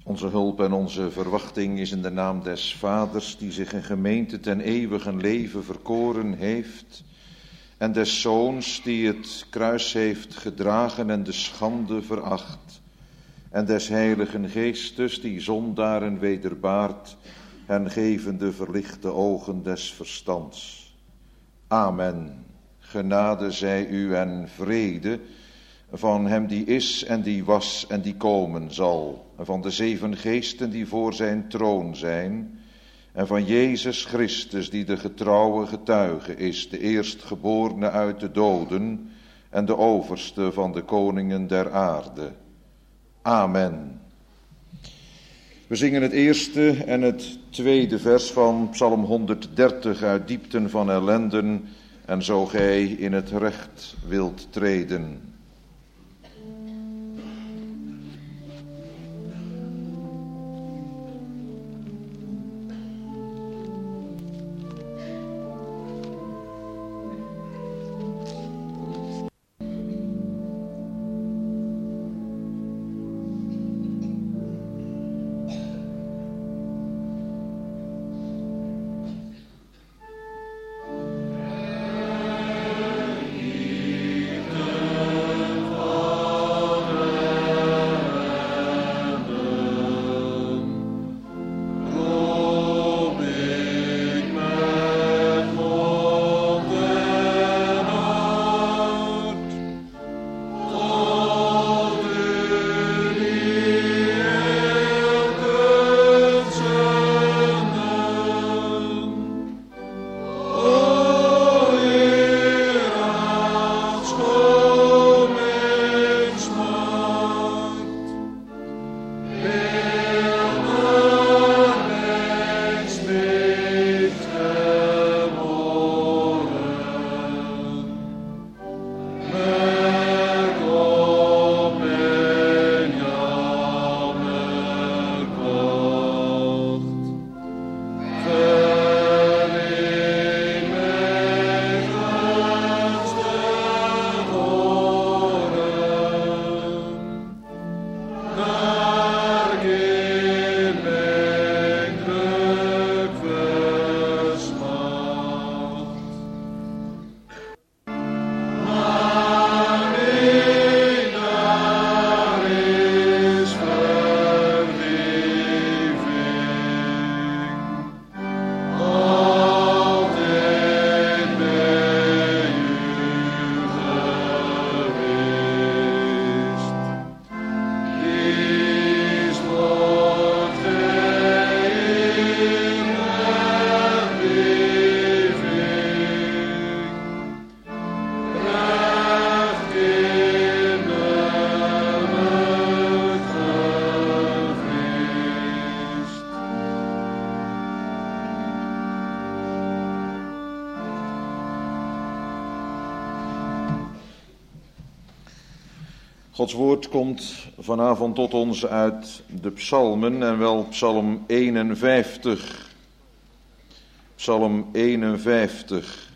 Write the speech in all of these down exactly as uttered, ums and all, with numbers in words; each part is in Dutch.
Onze hulp en onze verwachting is in de naam des Vaders, die zich een gemeente ten eeuwigen leven verkoren heeft, en des Zoons, die het kruis heeft gedragen en de schande veracht, en des Heiligen Geestes, die zondaren wederbaart, hen gevende verlichte ogen des verstands. Amen. Genade zij u en vrede van hem die is en die was en die komen zal, en van de zeven geesten die voor zijn troon zijn, en van Jezus Christus die de getrouwe getuige is, de eerstgeborene uit de doden en de overste van de koningen der aarde. Amen. We zingen het eerste en het tweede vers van Psalm honderddertig uit diepten van ellenden, en zo gij in het recht wilt treden. Gods woord komt vanavond tot ons uit de psalmen en wel psalm eenenvijftig. Psalm eenenvijftig.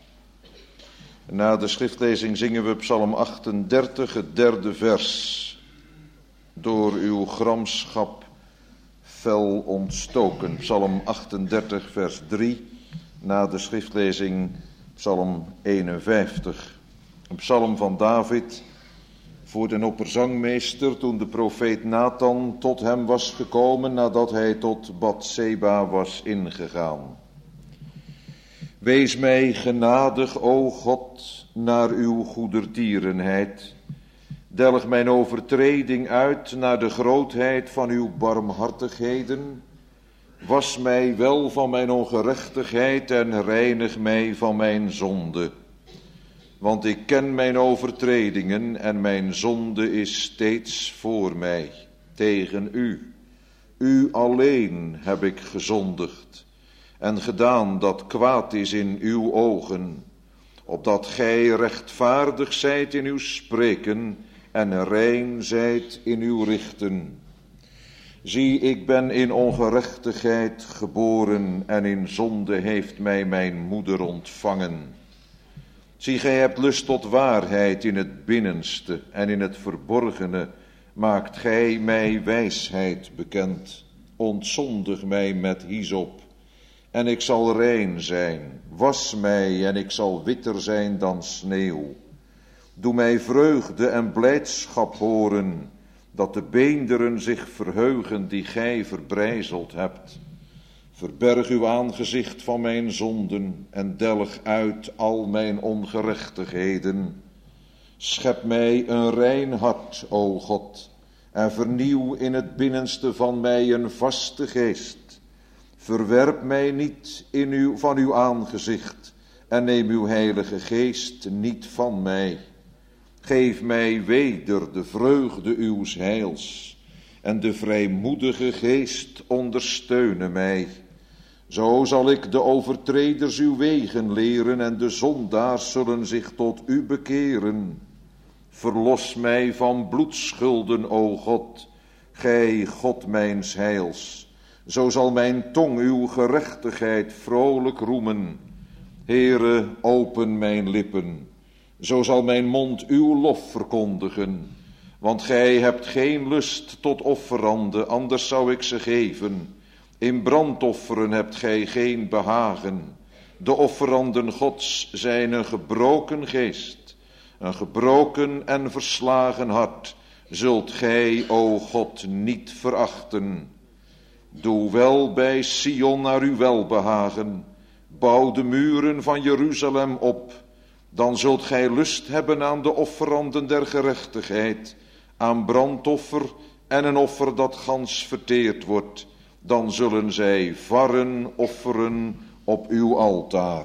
Na de schriftlezing zingen we psalm achtendertig, het derde vers. Door uw gramschap fel ontstoken. Psalm achtendertig, vers drie. Na de schriftlezing psalm eenenvijftig. Een psalm van David voor den opperzangmeester toen de profeet Nathan tot hem was gekomen nadat hij tot Batseba was ingegaan. Wees mij genadig, o God, naar uw goedertierenheid. Delg mijn overtreding uit naar de grootheid van uw barmhartigheden. Was mij wel van mijn ongerechtigheid en reinig mij van mijn zonde. Want ik ken mijn overtredingen en mijn zonde is steeds voor mij. Tegen u, u alleen heb ik gezondigd en gedaan dat kwaad is in uw ogen, opdat gij rechtvaardig zijt in uw spreken en rein zijt in uw richten. Zie, ik ben in ongerechtigheid geboren en in zonde heeft mij mijn moeder ontvangen. Zie, gij hebt lust tot waarheid in het binnenste en in het verborgene maakt gij mij wijsheid bekend. Ontzondig mij met hyssop, en ik zal rein zijn. Was mij, en ik zal witter zijn dan sneeuw. Doe mij vreugde en blijdschap horen, dat de beenderen zich verheugen die gij verbrijzeld hebt. Verberg uw aangezicht van mijn zonden en delg uit al mijn ongerechtigheden. Schep mij een rein hart, o God, en vernieuw in het binnenste van mij een vaste geest. Verwerp mij niet in uw, van uw aangezicht en neem uw heilige geest niet van mij. Geef mij weder de vreugde uws heils en de vrijmoedige geest ondersteunen mij. Zo zal ik de overtreders uw wegen leren en de zondaars zullen zich tot u bekeren. Verlos mij van bloedschulden, o God, gij God mijns heils. Zo zal mijn tong uw gerechtigheid vrolijk roemen. Heere, open mijn lippen. Zo zal mijn mond uw lof verkondigen. Want gij hebt geen lust tot offeranden, anders zou ik ze geven. In brandofferen hebt gij geen behagen. De offeranden Gods zijn een gebroken geest. Een gebroken en verslagen hart zult gij, o God, niet verachten. Doe wel bij Sion naar uw welbehagen. Bouw de muren van Jeruzalem op. Dan zult gij lust hebben aan de offeranden der gerechtigheid, aan brandoffer en een offer dat gans verteerd wordt. Dan zullen zij varren offeren op uw altaar.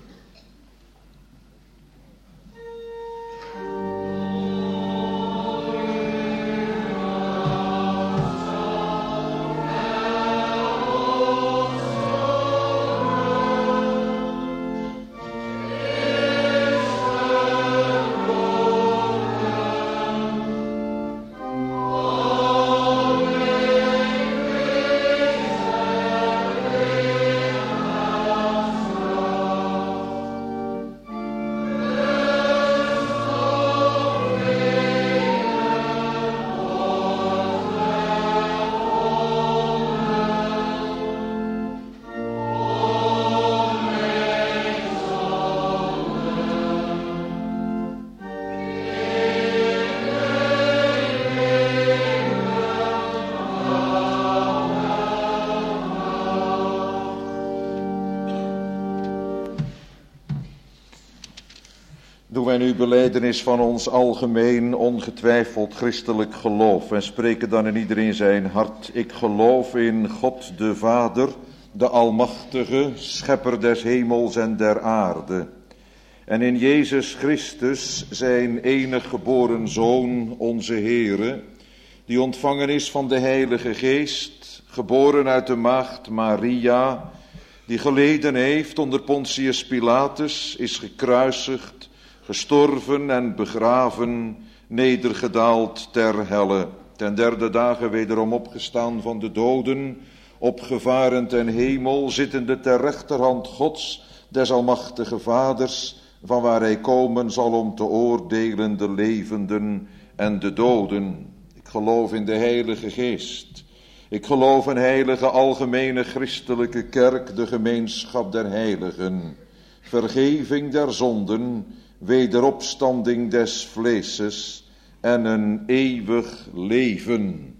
Doen wij nu belijdenis van ons algemeen ongetwijfeld christelijk geloof en spreken dan in iedereen zijn hart: ik geloof in God de Vader, de Almachtige, Schepper des hemels en der aarde, en in Jezus Christus, zijn enig geboren Zoon, onze Heere, die ontvangen is van de Heilige Geest, geboren uit de maagd Maria, die geleden heeft onder Pontius Pilatus, is gekruisigd, gestorven en begraven, nedergedaald ter helle, ten derde dagen wederom opgestaan van de doden, opgevaren ten hemel, zittende ter rechterhand Gods, des almachtige Vaders, van waar hij komen zal om te oordelen de levenden en de doden. Ik geloof in de Heilige Geest. Ik geloof in heilige algemene christelijke kerk, de gemeenschap der heiligen, vergeving der zonden, wederopstanding des vleeses en een eeuwig leven.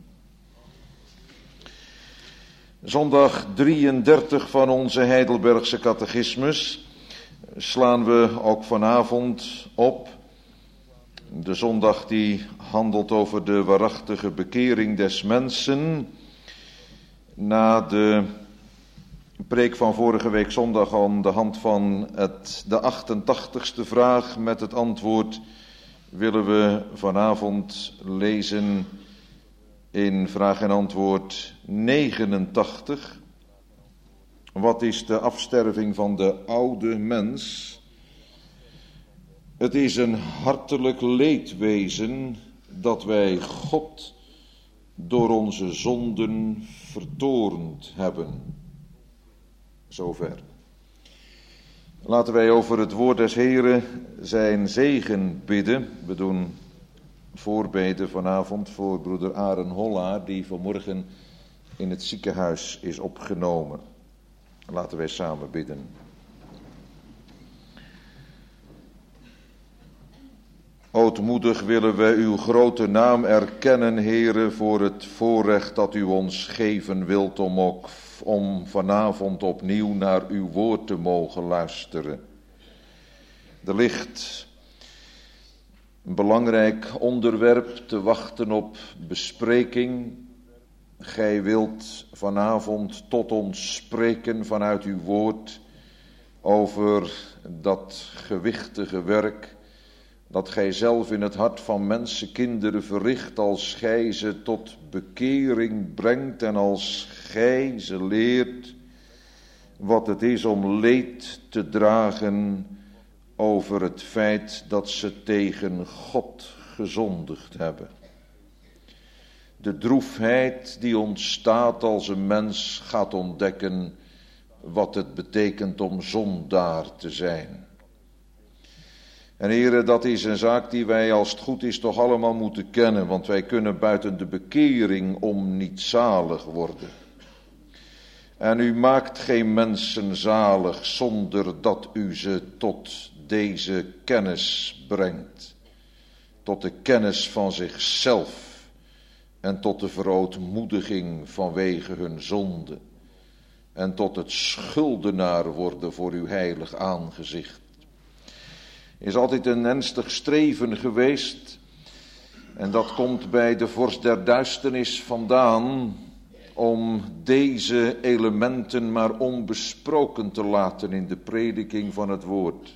Zondag drieëndertig van onze Heidelbergse catechismus slaan we ook vanavond op. De zondag die handelt over de waarachtige bekering des mensen. Na de preek van vorige week zondag aan de hand van het, de achtentachtigste vraag met het antwoord willen we vanavond lezen in vraag en antwoord negenentachtig. Wat is de afsterving van de oude mens? Het is een hartelijk leedwezen dat wij God door onze zonden vertoornd hebben. Zover. Laten wij over het woord des Heren zijn zegen bidden. We doen voorbeden vanavond voor broeder Aren Hollaar, die vanmorgen in het ziekenhuis is opgenomen. Laten wij samen bidden. Ootmoedig willen wij uw grote naam erkennen, Heere, voor het voorrecht dat u ons geven wilt om ook om vanavond opnieuw naar uw woord te mogen luisteren. Er ligt een belangrijk onderwerp te wachten op bespreking. Gij wilt vanavond tot ons spreken vanuit uw woord over dat gewichtige werk dat gij zelf in het hart van mensenkinderen verricht, als gij ze tot bekering brengt en als gij ze leert wat het is om leed te dragen over het feit dat ze tegen God gezondigd hebben. De droefheid die ontstaat als een mens gaat ontdekken wat het betekent om zondaar te zijn. En heren, dat is een zaak die wij, als het goed is, toch allemaal moeten kennen, want wij kunnen buiten de bekering om niet zalig worden. En u maakt geen mensen zalig zonder dat u ze tot deze kennis brengt. Tot de kennis van zichzelf en tot de verootmoediging vanwege hun zonde. En tot het schuldenaar worden voor uw heilig aangezicht. Is altijd een ernstig streven geweest. En dat komt bij de vorst der duisternis vandaan, om deze elementen maar onbesproken te laten in de prediking van het woord.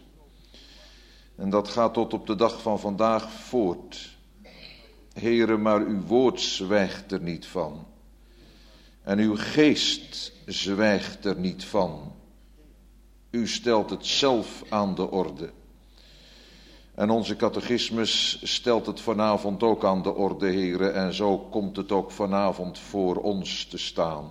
En dat gaat tot op de dag van vandaag voort. Heere, maar uw woord zwijgt er niet van. En uw geest zwijgt er niet van. U stelt het zelf aan de orde. En onze catechismus stelt het vanavond ook aan de orde, Heere, en zo komt het ook vanavond voor ons te staan.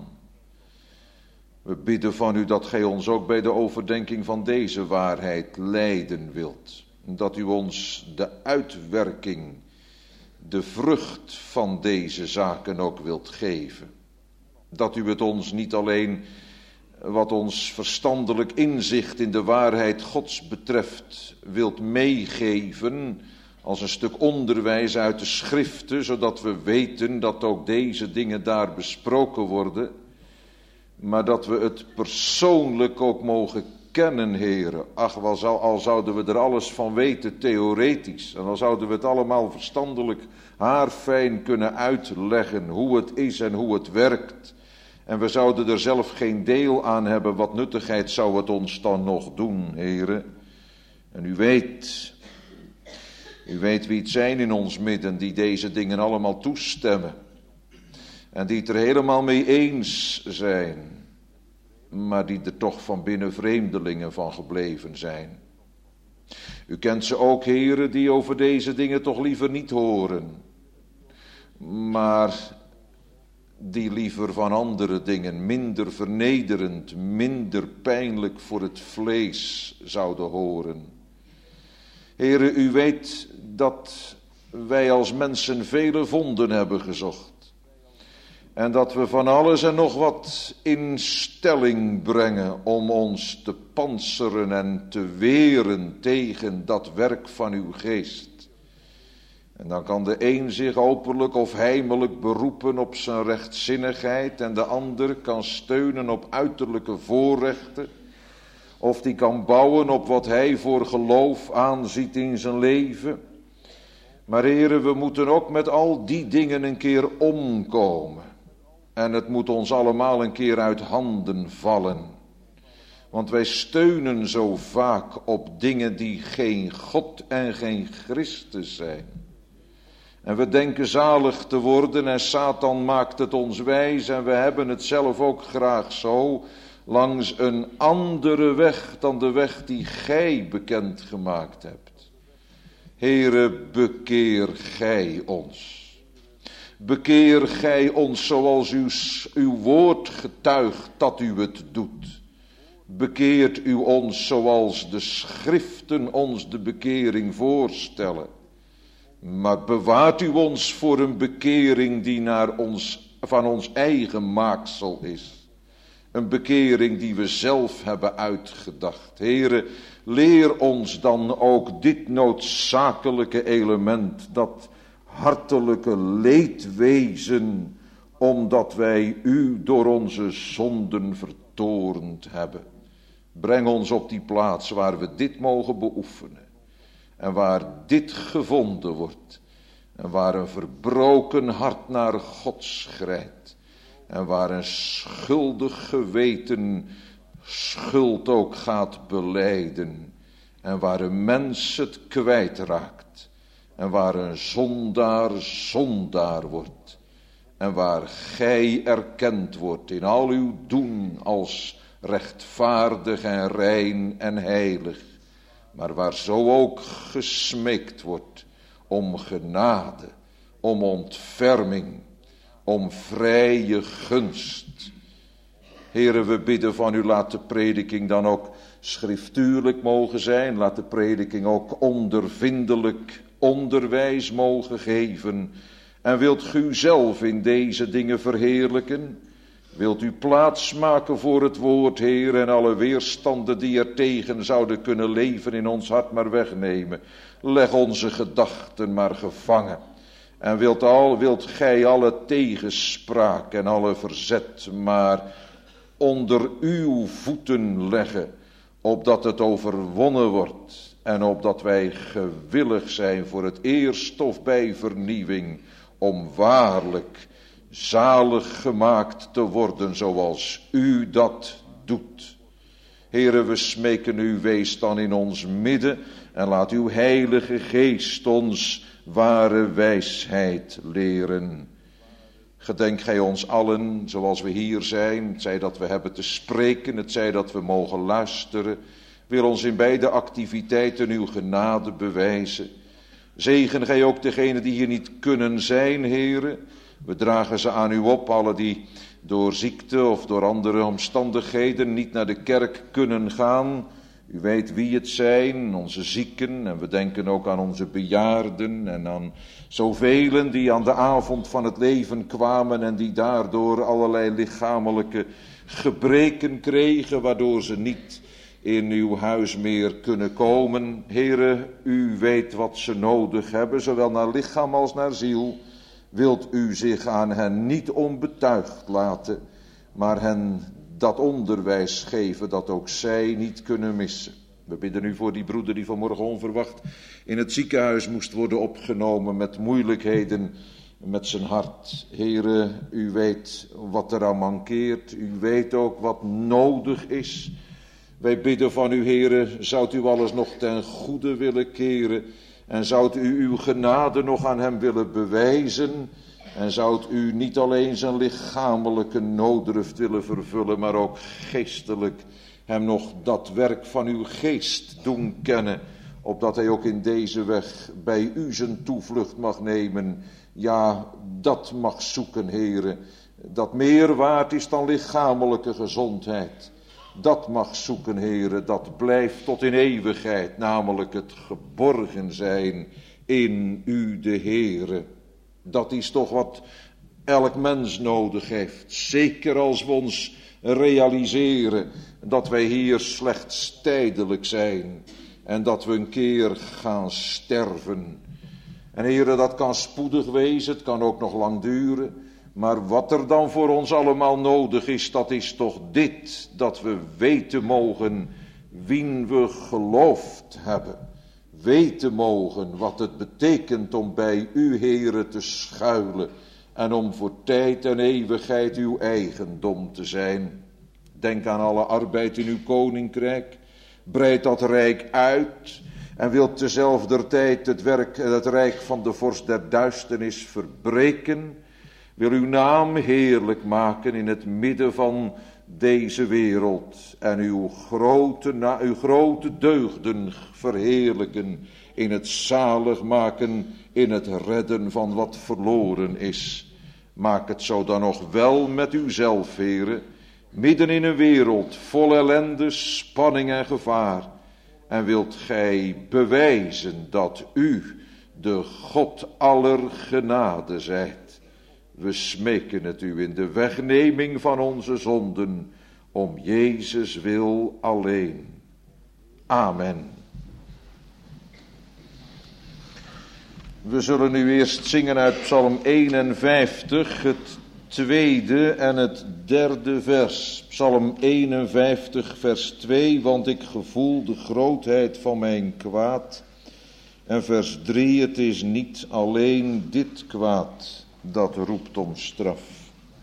We bidden van u dat gij ons ook bij de overdenking van deze waarheid leiden wilt. Dat u ons de uitwerking, de vrucht van deze zaken ook wilt geven. Dat u het ons niet alleen wat ons verstandelijk inzicht in de waarheid Gods betreft wilt meegeven als een stuk onderwijs uit de schriften, zodat we weten dat ook deze dingen daar besproken worden, maar dat we het persoonlijk ook mogen kennen, Heere. Ach, wel zou, al zouden we er alles van weten, theoretisch, en dan zouden we het allemaal verstandelijk haarfijn kunnen uitleggen, hoe het is en hoe het werkt. En we zouden er zelf geen deel aan hebben, wat nuttigheid zou het ons dan nog doen, Heere. En u weet, u weet wie het zijn in ons midden die deze dingen allemaal toestemmen. En die het er helemaal mee eens zijn, maar die er toch van binnen vreemdelingen van gebleven zijn. U kent ze ook, Heere, die over deze dingen toch liever niet horen, maar die liever van andere dingen, minder vernederend, minder pijnlijk voor het vlees zouden horen. Heere, u weet dat wij als mensen vele vonden hebben gezocht. En dat we van alles en nog wat in stelling brengen om ons te panseren en te weren tegen dat werk van uw geest. En dan kan de een zich openlijk of heimelijk beroepen op zijn rechtzinnigheid en de ander kan steunen op uiterlijke voorrechten. Of die kan bouwen op wat hij voor geloof aanziet in zijn leven. Maar heren, we moeten ook met al die dingen een keer omkomen. En het moet ons allemaal een keer uit handen vallen. Want wij steunen zo vaak op dingen die geen God en geen Christus zijn. En we denken zalig te worden en Satan maakt het ons wijs en we hebben het zelf ook graag zo, langs een andere weg dan de weg die gij bekendgemaakt hebt. Heere, bekeer gij ons. Bekeer gij ons zoals uw, uw woord getuigt dat u het doet. Bekeert u ons zoals de schriften ons de bekering voorstellen. Maar bewaart u ons voor een bekering die naar ons, van ons eigen maaksel is. Een bekering die we zelf hebben uitgedacht. Heere, leer ons dan ook dit noodzakelijke element, dat hartelijke leedwezen, omdat wij u door onze zonden vertorend hebben. Breng ons op die plaats waar we dit mogen beoefenen. En waar dit gevonden wordt. En waar een verbroken hart naar God schrijdt. En waar een schuldig geweten schuld ook gaat belijden. En waar een mens het kwijtraakt. En waar een zondaar zondaar wordt. En waar gij erkend wordt in al uw doen als rechtvaardig en rein en heilig. Maar waar zo ook gesmeekt wordt om genade, om ontferming, om vrije gunst. Heere, we bidden van u, laat de prediking dan ook schriftuurlijk mogen zijn. Laat de prediking ook ondervindelijk onderwijs mogen geven. En wilt u zelf in deze dingen verheerlijken? Wilt u plaats maken voor het woord, Heer, en alle weerstanden die er tegen zouden kunnen leven in ons hart maar wegnemen. Leg onze gedachten maar gevangen. En wilt, al, wilt gij alle tegenspraak en alle verzet maar onder uw voeten leggen, opdat het overwonnen wordt en opdat wij gewillig zijn voor het eerst of bij vernieuwing, om waarlijk zalig gemaakt te worden zoals u dat doet. Heere, we smeken u, wees dan in ons midden en laat uw heilige geest ons ware wijsheid leren. Gedenk gij ons allen zoals we hier zijn, het zij dat we hebben te spreken, het zij dat we mogen luisteren. Wil ons in beide activiteiten uw genade bewijzen. Zegen gij ook degenen die hier niet kunnen zijn, Heere. We dragen ze aan u op, alle die door ziekte of door andere omstandigheden niet naar de kerk kunnen gaan. U weet wie het zijn, onze zieken, en we denken ook aan onze bejaarden en aan zoveel die aan de avond van het leven kwamen en die daardoor allerlei lichamelijke gebreken kregen, waardoor ze niet in uw huis meer kunnen komen. Heere, u weet wat ze nodig hebben, zowel naar lichaam als naar ziel. Wilt u zich aan hen niet onbetuigd laten, maar hen dat onderwijs geven dat ook zij niet kunnen missen. We bidden u voor die broeder die vanmorgen onverwacht in het ziekenhuis moest worden opgenomen met moeilijkheden met zijn hart. Heere, u weet wat er aan mankeert, u weet ook wat nodig is. Wij bidden van u, Heere, zoudt u alles nog ten goede willen keren en zoudt u uw genade nog aan hem willen bewijzen. En zoudt u niet alleen zijn lichamelijke nooddruft willen vervullen, maar ook geestelijk hem nog dat werk van uw geest doen kennen, opdat hij ook in deze weg bij u zijn toevlucht mag nemen. Ja, dat mag zoeken, Heere, dat meer waard is dan lichamelijke gezondheid. Dat mag zoeken, Heere, dat blijft tot in eeuwigheid, namelijk het geborgen zijn in u, de Heere. Dat is toch wat elk mens nodig heeft. Zeker als we ons realiseren dat wij hier slechts tijdelijk zijn. En dat we een keer gaan sterven. En Heere, dat kan spoedig wezen, het kan ook nog lang duren. Maar wat er dan voor ons allemaal nodig is, dat is toch dit. Dat we weten mogen wien we geloofd hebben. Weten mogen wat het betekent om bij u, Heere, te schuilen en om voor tijd en eeuwigheid uw eigendom te zijn. Denk aan alle arbeid in uw koninkrijk, breid dat rijk uit en wilt tezelfder tijd het, werk, het rijk van de vorst der duisternis verbreken. Wil uw naam heerlijk maken in het midden van deze wereld en uw grote, na, uw grote deugden verheerlijken in het zalig maken, in het redden van wat verloren is. Maak het zo dan nog wel met uzelf, Heere, midden in een wereld vol ellende, spanning en gevaar. En wilt gij bewijzen dat u de God aller genade zijt. We smeken het u in de wegneming van onze zonden, om Jezus wil alleen. Amen. We zullen nu eerst zingen uit Psalm eenenvijftig, het tweede en het derde vers. Psalm eenenvijftig, vers twee, want ik gevoel de grootheid van mijn kwaad. En vers drie, het is niet alleen dit kwaad dat roept om straf.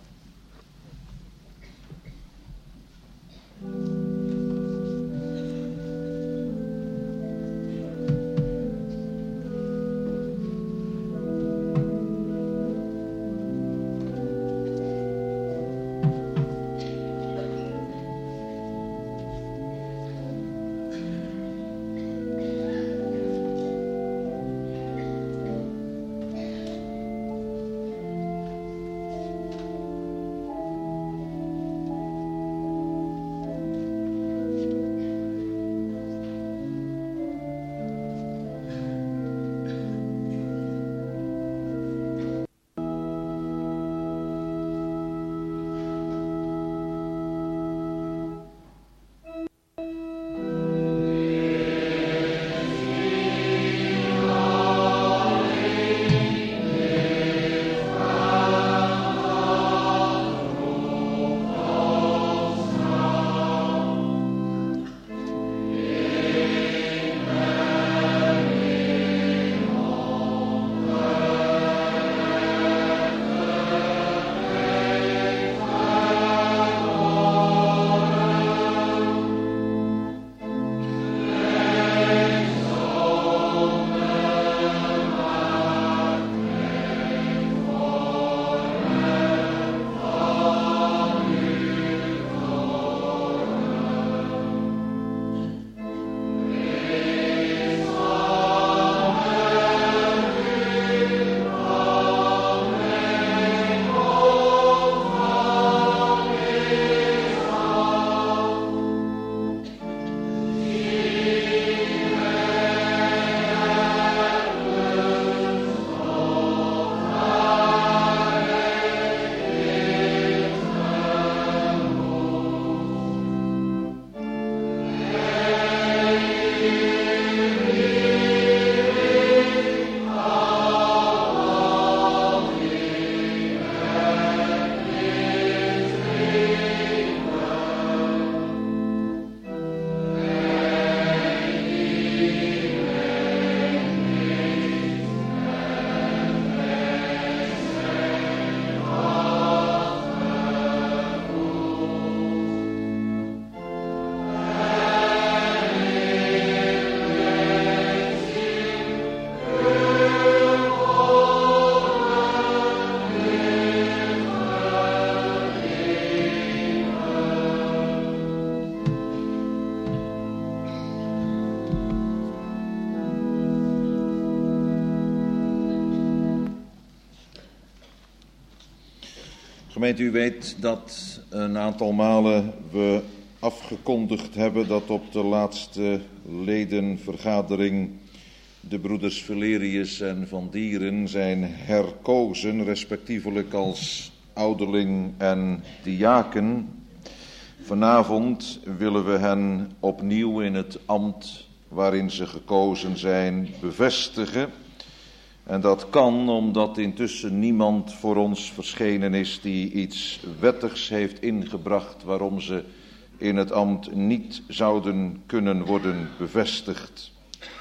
Gemeente, u weet dat een aantal malen we afgekondigd hebben dat op de laatste ledenvergadering de broeders Valerius en Van Dieren zijn herkozen, respectievelijk als ouderling en diaken. Vanavond willen we hen opnieuw in het ambt waarin ze gekozen zijn bevestigen. En dat kan omdat intussen niemand voor ons verschenen is die iets wettigs heeft ingebracht waarom ze in het ambt niet zouden kunnen worden bevestigd.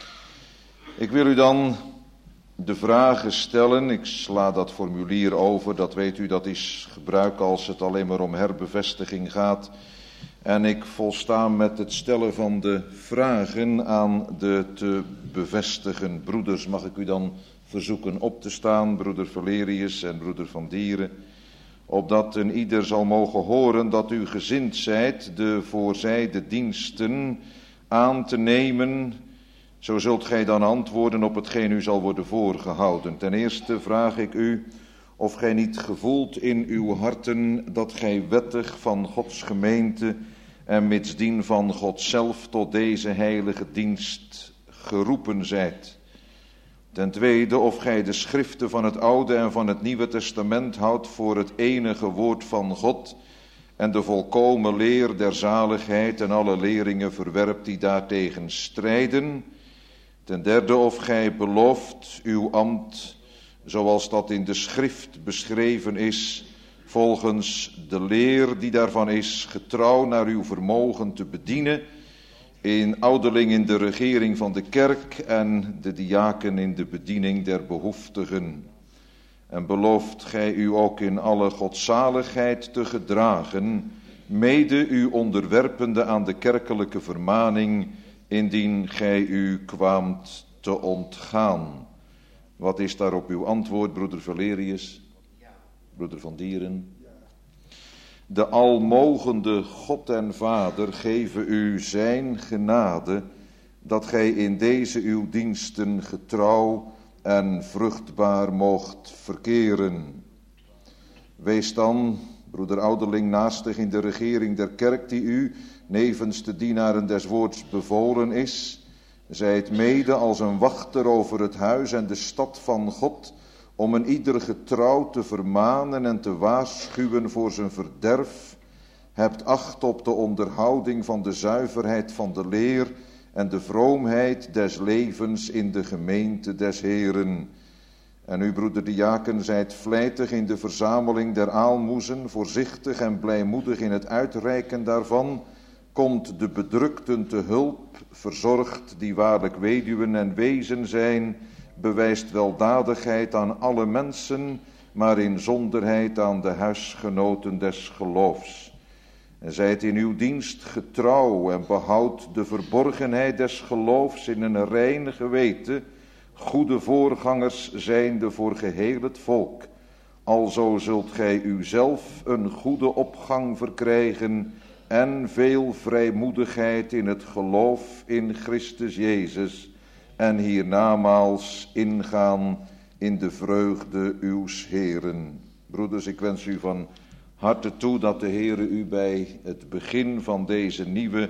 Ik wil u dan de vragen stellen. Ik sla dat formulier over, dat weet u, dat is gebruik als het alleen maar om herbevestiging gaat. En ik volsta met het stellen van de vragen aan de te bevestigen broeders. Mag ik u dan verzoeken op te staan, broeder Valerius en broeder Van Dieren, opdat een ieder zal mogen horen dat u gezind zijt de voorzijde diensten aan te nemen. Zo zult gij dan antwoorden op hetgeen u zal worden voorgehouden. Ten eerste vraag ik u of gij niet gevoelt in uw harten dat gij wettig van Gods gemeente en mitsdien van God zelf tot deze heilige dienst geroepen zijt. Ten tweede, of gij de schriften van het Oude en van het Nieuwe Testament houdt voor het enige woord van God en de volkomen leer der zaligheid en alle leringen verwerpt die daartegen strijden. Ten derde, of gij belooft uw ambt, zoals dat in de schrift beschreven is, volgens de leer die daarvan is, getrouw naar uw vermogen te bedienen, in ouderling in de regering van de kerk en de diaken in de bediening der behoeftigen. En belooft gij u ook in alle godzaligheid te gedragen, mede u onderwerpende aan de kerkelijke vermaning, indien gij u kwaamt te ontgaan. Wat is daarop uw antwoord, broeder Valerius? Broeder Van Dieren? De almogende God en Vader geven u zijn genade, dat gij in deze uw diensten getrouw en vruchtbaar mocht verkeren. Wees dan, broeder ouderling, naastig in de regering der kerk die u, nevens de dienaren des woords bevolen is. Zijt mede als een wachter over het huis en de stad van God, om een ieder getrouw te vermanen en te waarschuwen voor zijn verderf. Hebt acht op de onderhouding van de zuiverheid van de leer en de vroomheid des levens in de gemeente des Heren. En u, broeder diaken, zijt vlijtig in de verzameling der aalmoezen, voorzichtig en blijmoedig in het uitreiken daarvan. Komt de bedrukten te hulp, verzorgt die waarlijk weduwen en wezen zijn, bewijst weldadigheid aan alle mensen, maar in zonderheid aan de huisgenoten des geloofs. En zijt in uw dienst getrouw en behoudt de verborgenheid des geloofs in een rein geweten, goede voorgangers zijnde voor geheel het volk. Alzo zult gij uzelf een goede opgang verkrijgen en veel vrijmoedigheid in het geloof in Christus Jezus, en hiernamaals ingaan in de vreugde uws Heren. Broeders, ik wens u van harte toe dat de Heere u bij het begin van deze nieuwe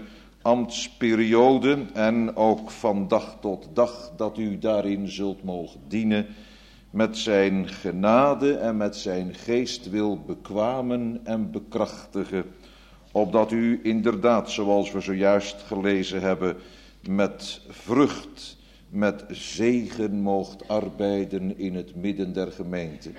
ambtsperiode en ook van dag tot dag, dat u daarin zult mogen dienen, met zijn genade en met zijn geest wil bekwamen en bekrachtigen, opdat u inderdaad, zoals we zojuist gelezen hebben, met vrucht, met zegen moogt arbeiden in het midden der gemeente.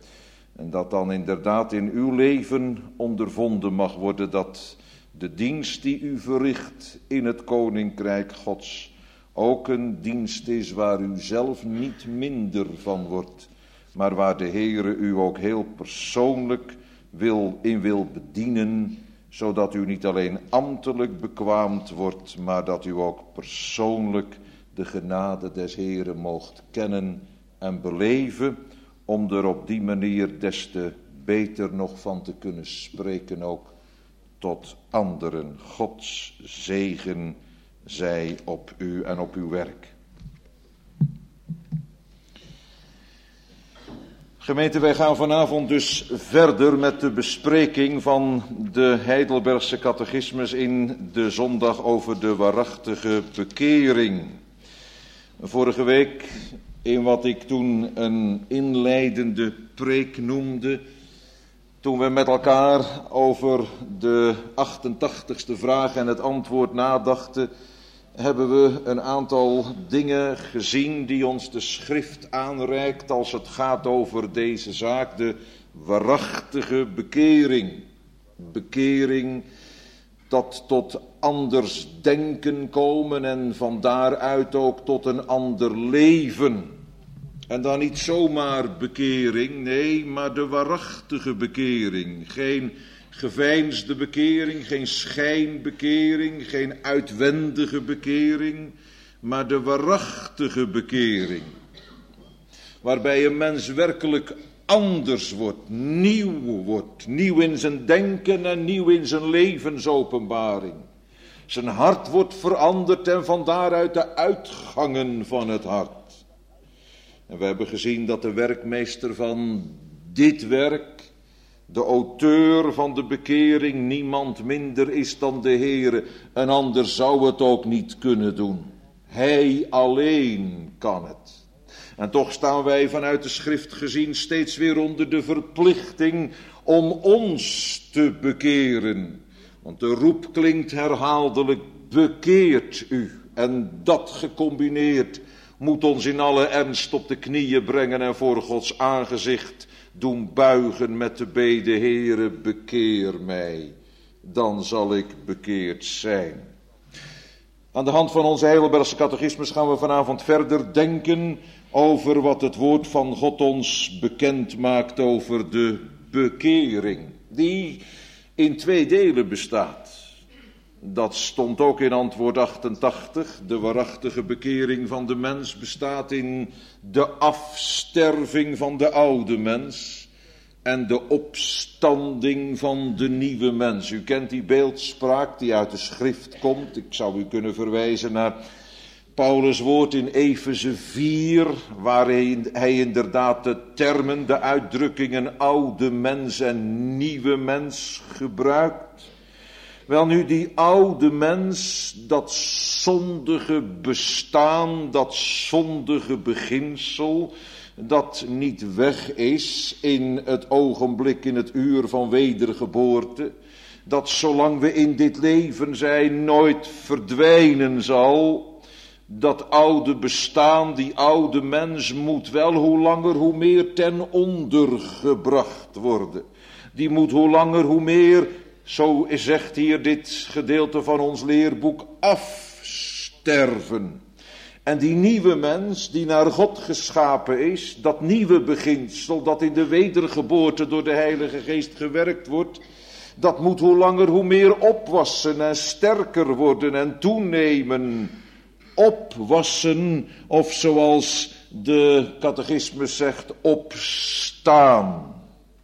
En dat dan inderdaad in uw leven ondervonden mag worden dat de dienst die u verricht in het koninkrijk Gods ook een dienst is waar u zelf niet minder van wordt, maar waar de Heere u ook heel persoonlijk wil, in wil bedienen, zodat u niet alleen ambtelijk bekwaamd wordt, maar dat u ook persoonlijk de genade des Heeren moogt kennen en beleven, om er op die manier des te beter nog van te kunnen spreken ook tot anderen. Gods zegen zij op u en op uw werk. Gemeente, wij gaan vanavond dus verder met de bespreking van de Heidelbergse catechismus in de zondag over de waarachtige bekering. Vorige week, in wat ik toen een inleidende preek noemde, toen we met elkaar over de achtentachtigste vraag en het antwoord nadachten, hebben we een aantal dingen gezien die ons de schrift aanreikt als het gaat over deze zaak, de waarachtige bekering. Bekering, dat tot anders denken komen en van daaruit ook tot een ander leven. En dan niet zomaar bekering, nee, maar de waarachtige bekering. Geen geveinsde bekering, geen schijnbekering, geen uitwendige bekering, maar de waarachtige bekering. Waarbij een mens werkelijk anders wordt, nieuw wordt, nieuw in zijn denken en nieuw in zijn levensopenbaring. Zijn hart wordt veranderd en van daaruit de uitgangen van het hart. En we hebben gezien dat de werkmeester van dit werk, de auteur van de bekering, niemand minder is dan de Heere. Een ander zou het ook niet kunnen doen. Hij alleen kan het. En toch staan wij vanuit de schrift gezien steeds weer onder de verplichting om ons te bekeren. Want de roep klinkt herhaaldelijk, bekeert u. En dat gecombineerd moet ons in alle ernst op de knieën brengen en voor Gods aangezicht doen buigen met de bede, Heere, bekeer mij, dan zal ik bekeerd zijn. Aan de hand van onze Heidelbergse catechismus gaan we vanavond verder denken over wat het woord van God ons bekend maakt over de bekering, die in twee delen bestaat. Dat stond ook in antwoord achtentachtig. De waarachtige bekering van de mens bestaat in de afsterving van de oude mens en de opstanding van de nieuwe mens. U kent die beeldspraak die uit de schrift komt. Ik zou u kunnen verwijzen naar Paulus' woord in Efeze vier, waarin hij inderdaad de termen, de uitdrukkingen oude mens en nieuwe mens gebruikt. Wel nu, die oude mens, dat zondige bestaan, dat zondige beginsel, dat niet weg is in het ogenblik, in het uur van wedergeboorte, dat zolang we in dit leven zijn nooit verdwijnen zal. Dat oude bestaan, die oude mens moet wel hoe langer hoe meer ten onder gebracht worden. Die moet hoe langer hoe meer, zo zegt hier dit gedeelte van ons leerboek, afsterven. En die nieuwe mens die naar God geschapen is, dat nieuwe beginsel dat in de wedergeboorte door de Heilige Geest gewerkt wordt, dat moet hoe langer hoe meer opwassen en sterker worden en toenemen. Opwassen, of zoals de catechismus zegt, opstaan.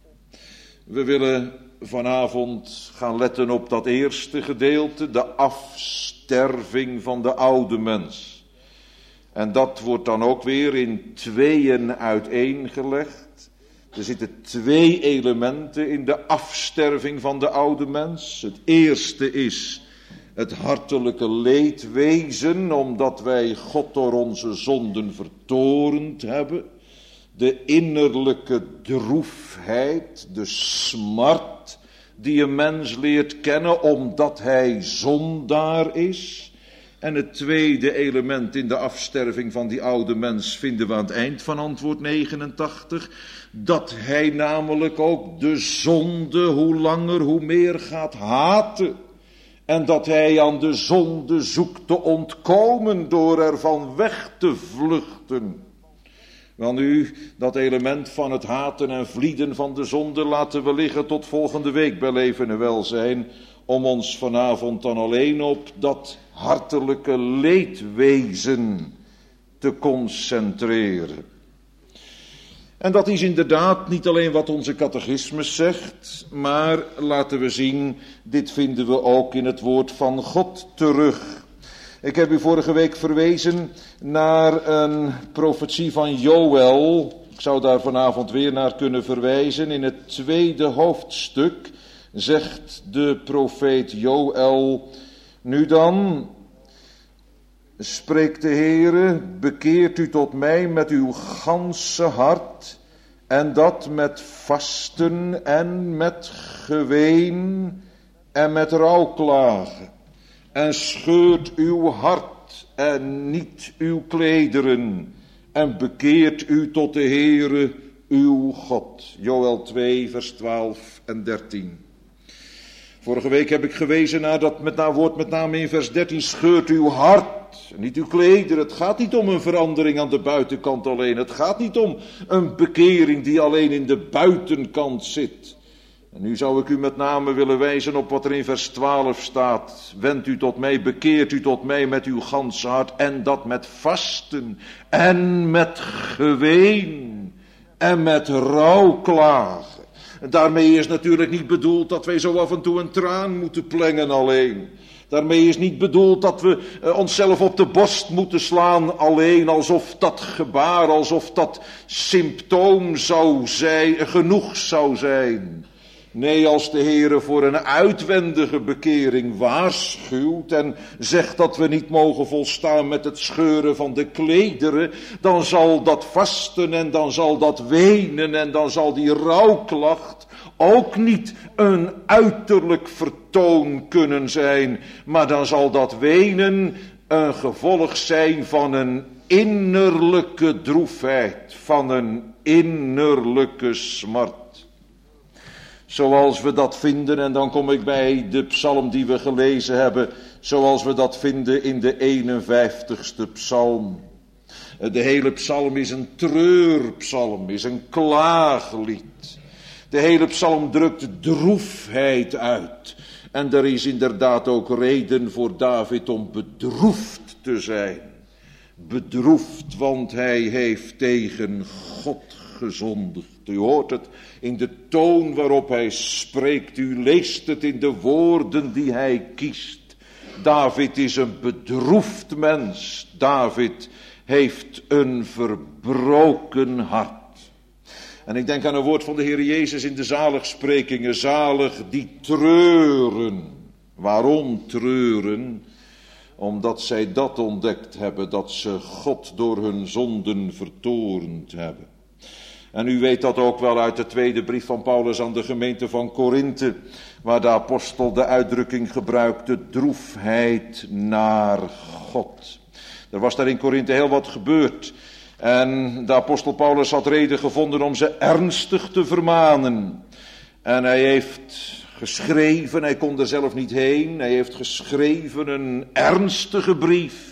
We willen vanavond gaan letten op dat eerste gedeelte, de afsterving van de oude mens. En dat wordt dan ook weer in tweeën uiteengelegd. Er zitten twee elementen in de afsterving van de oude mens. Het eerste is het hartelijke leedwezen, omdat wij God door onze zonden vertorend hebben. De innerlijke droefheid, de smart die een mens leert kennen omdat hij zondaar is. En het tweede element in de afsterving van die oude mens vinden we aan het eind van antwoord negenentachtig. Dat hij namelijk ook de zonde hoe langer hoe meer gaat haten. En dat hij aan de zonde zoekt te ontkomen door ervan weg te vluchten. Wel nu, dat element van het haten en vlieden van de zonde laten we liggen tot volgende week bij Leven en Welzijn. Om ons vanavond dan alleen op dat hartelijke leedwezen te concentreren. En dat is inderdaad niet alleen wat onze catechismus zegt, maar laten we zien, dit vinden we ook in het woord van God terug. Ik heb u vorige week verwezen naar een profetie van Joël. Ik zou daar vanavond weer naar kunnen verwijzen. In het tweede hoofdstuk zegt de profeet Joël: nu dan, spreekt de Heere, bekeert u tot mij met uw ganse hart, en dat met vasten en met geween en met rouwklagen. En scheurt uw hart en niet uw klederen, en bekeert u tot de Heere uw God. Joël twee vers twaalf en dertien. Vorige week heb ik gewezen naar dat met nou woord met name in vers dertien, scheurt uw hart, niet uw klederen. Het gaat niet om een verandering aan de buitenkant alleen. Het gaat niet om een bekering die alleen in de buitenkant zit. En nu zou ik u met name willen wijzen op wat er in vers twaalf staat. Wend u tot mij, bekeert u tot mij met uw ganse hart, en dat met vasten en met geween en met rouwklagen. En daarmee is natuurlijk niet bedoeld dat wij zo af en toe een traan moeten plengen alleen. Daarmee is niet bedoeld dat we uh, onszelf op de borst moeten slaan alleen, alsof dat gebaar, alsof dat symptoom zou zijn, genoeg zou zijn. Nee, als de Heere voor een uitwendige bekering waarschuwt en zegt dat we niet mogen volstaan met het scheuren van de klederen, dan zal dat vasten en dan zal dat wenen en dan zal die rouwklacht ook niet een uiterlijk vertoon kunnen zijn, maar dan zal dat wenen een gevolg zijn van een innerlijke droefheid, van een innerlijke smart. Zoals we dat vinden, en dan kom ik bij de psalm die we gelezen hebben, zoals we dat vinden in de eenenvijftigste psalm. De hele psalm is een treurpsalm, is een klaaglied. De hele psalm drukt droefheid uit. En er is inderdaad ook reden voor David om bedroefd te zijn. Bedroefd, want hij heeft tegen God gezondigd. U hoort het in de toon waarop hij spreekt. U leest het in de woorden die hij kiest. David is een bedroefd mens. David heeft een verbroken hart. En ik denk aan een woord van de Heer Jezus in de zaligsprekingen. Zalig die treuren. Waarom treuren? Omdat zij dat ontdekt hebben, dat ze God door hun zonden vertoornd hebben. En u weet dat ook wel uit de tweede brief van Paulus aan de gemeente van Korinthe, waar de apostel de uitdrukking gebruikte, droefheid naar God. Er was daar in Korinthe heel wat gebeurd. En de apostel Paulus had reden gevonden om ze ernstig te vermanen. En hij heeft geschreven, hij kon er zelf niet heen, hij heeft geschreven een ernstige brief.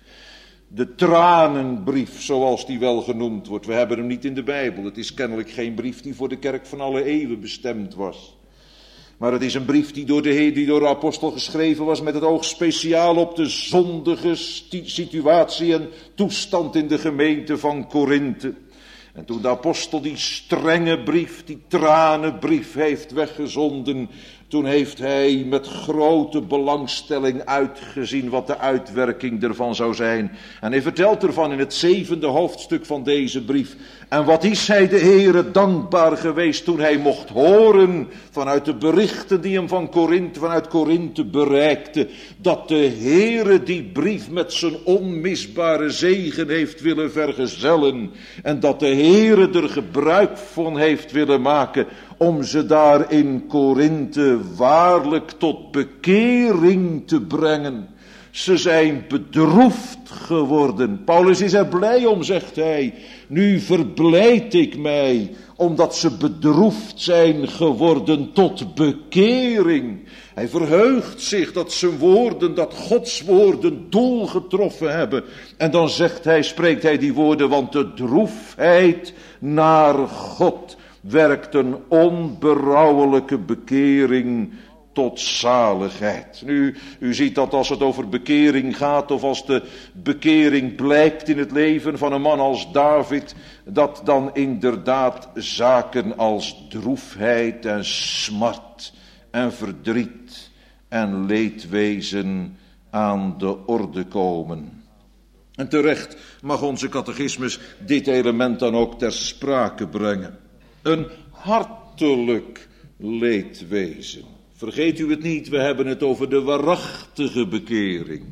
De tranenbrief, zoals die wel genoemd wordt. We hebben hem niet in de Bijbel. Het is kennelijk geen brief die voor de kerk van alle eeuwen bestemd was. Maar het is een brief die door de Heer, die door de apostel geschreven was met het oog speciaal op de zondige situatie en toestand in de gemeente van Korinthe. En toen de apostel die strenge brief, die tranenbrief heeft weggezonden, toen heeft hij met grote belangstelling uitgezien wat de uitwerking ervan zou zijn. En hij vertelt ervan in het zevende hoofdstuk van deze brief. En wat is hij de Heere dankbaar geweest toen hij mocht horen vanuit de berichten die hem van Korinthe, vanuit Korinthe bereikte, dat de Heere die brief met zijn onmisbare zegen heeft willen vergezellen. En dat de Heere er gebruik van heeft willen maken om ze daar in Korinthe waarlijk tot bekering te brengen. Ze zijn bedroefd geworden. Paulus is er blij om, zegt hij. Nu verblijd ik mij, omdat ze bedroefd zijn geworden tot bekering. Hij verheugt zich dat zijn woorden, dat Gods woorden doel getroffen hebben. En dan zegt hij, spreekt hij die woorden, want de droefheid naar God werkt een onberouwelijke bekering tot zaligheid. Nu, u ziet dat als het over bekering gaat, of als de bekering blijkt in het leven van een man als David, dat dan inderdaad zaken als droefheid en smart en verdriet en leedwezen aan de orde komen. En terecht mag onze catechismus dit element dan ook ter sprake brengen. Een hartelijk leedwezen. Vergeet u het niet, we hebben het over de waarachtige bekering.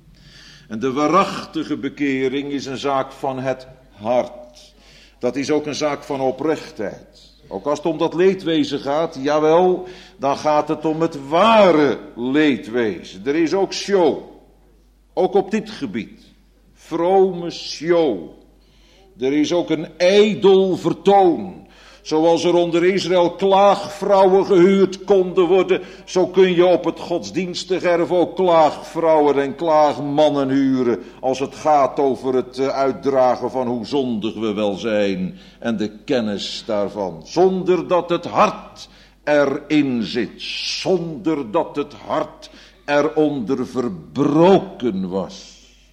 En de waarachtige bekering is een zaak van het hart. Dat is ook een zaak van oprechtheid. Ook als het om dat leedwezen gaat, jawel, dan gaat het om het ware leedwezen. Er is ook show. Ook op dit gebied. Vrome show. Er is ook een ijdel vertoon. Zoals er onder Israël klaagvrouwen gehuurd konden worden, zo kun je op het godsdienstig erf ook klaagvrouwen en klaagmannen huren, als het gaat over het uitdragen van hoe zondig we wel zijn en de kennis daarvan. Zonder dat het hart erin zit, zonder dat het hart eronder verbroken was.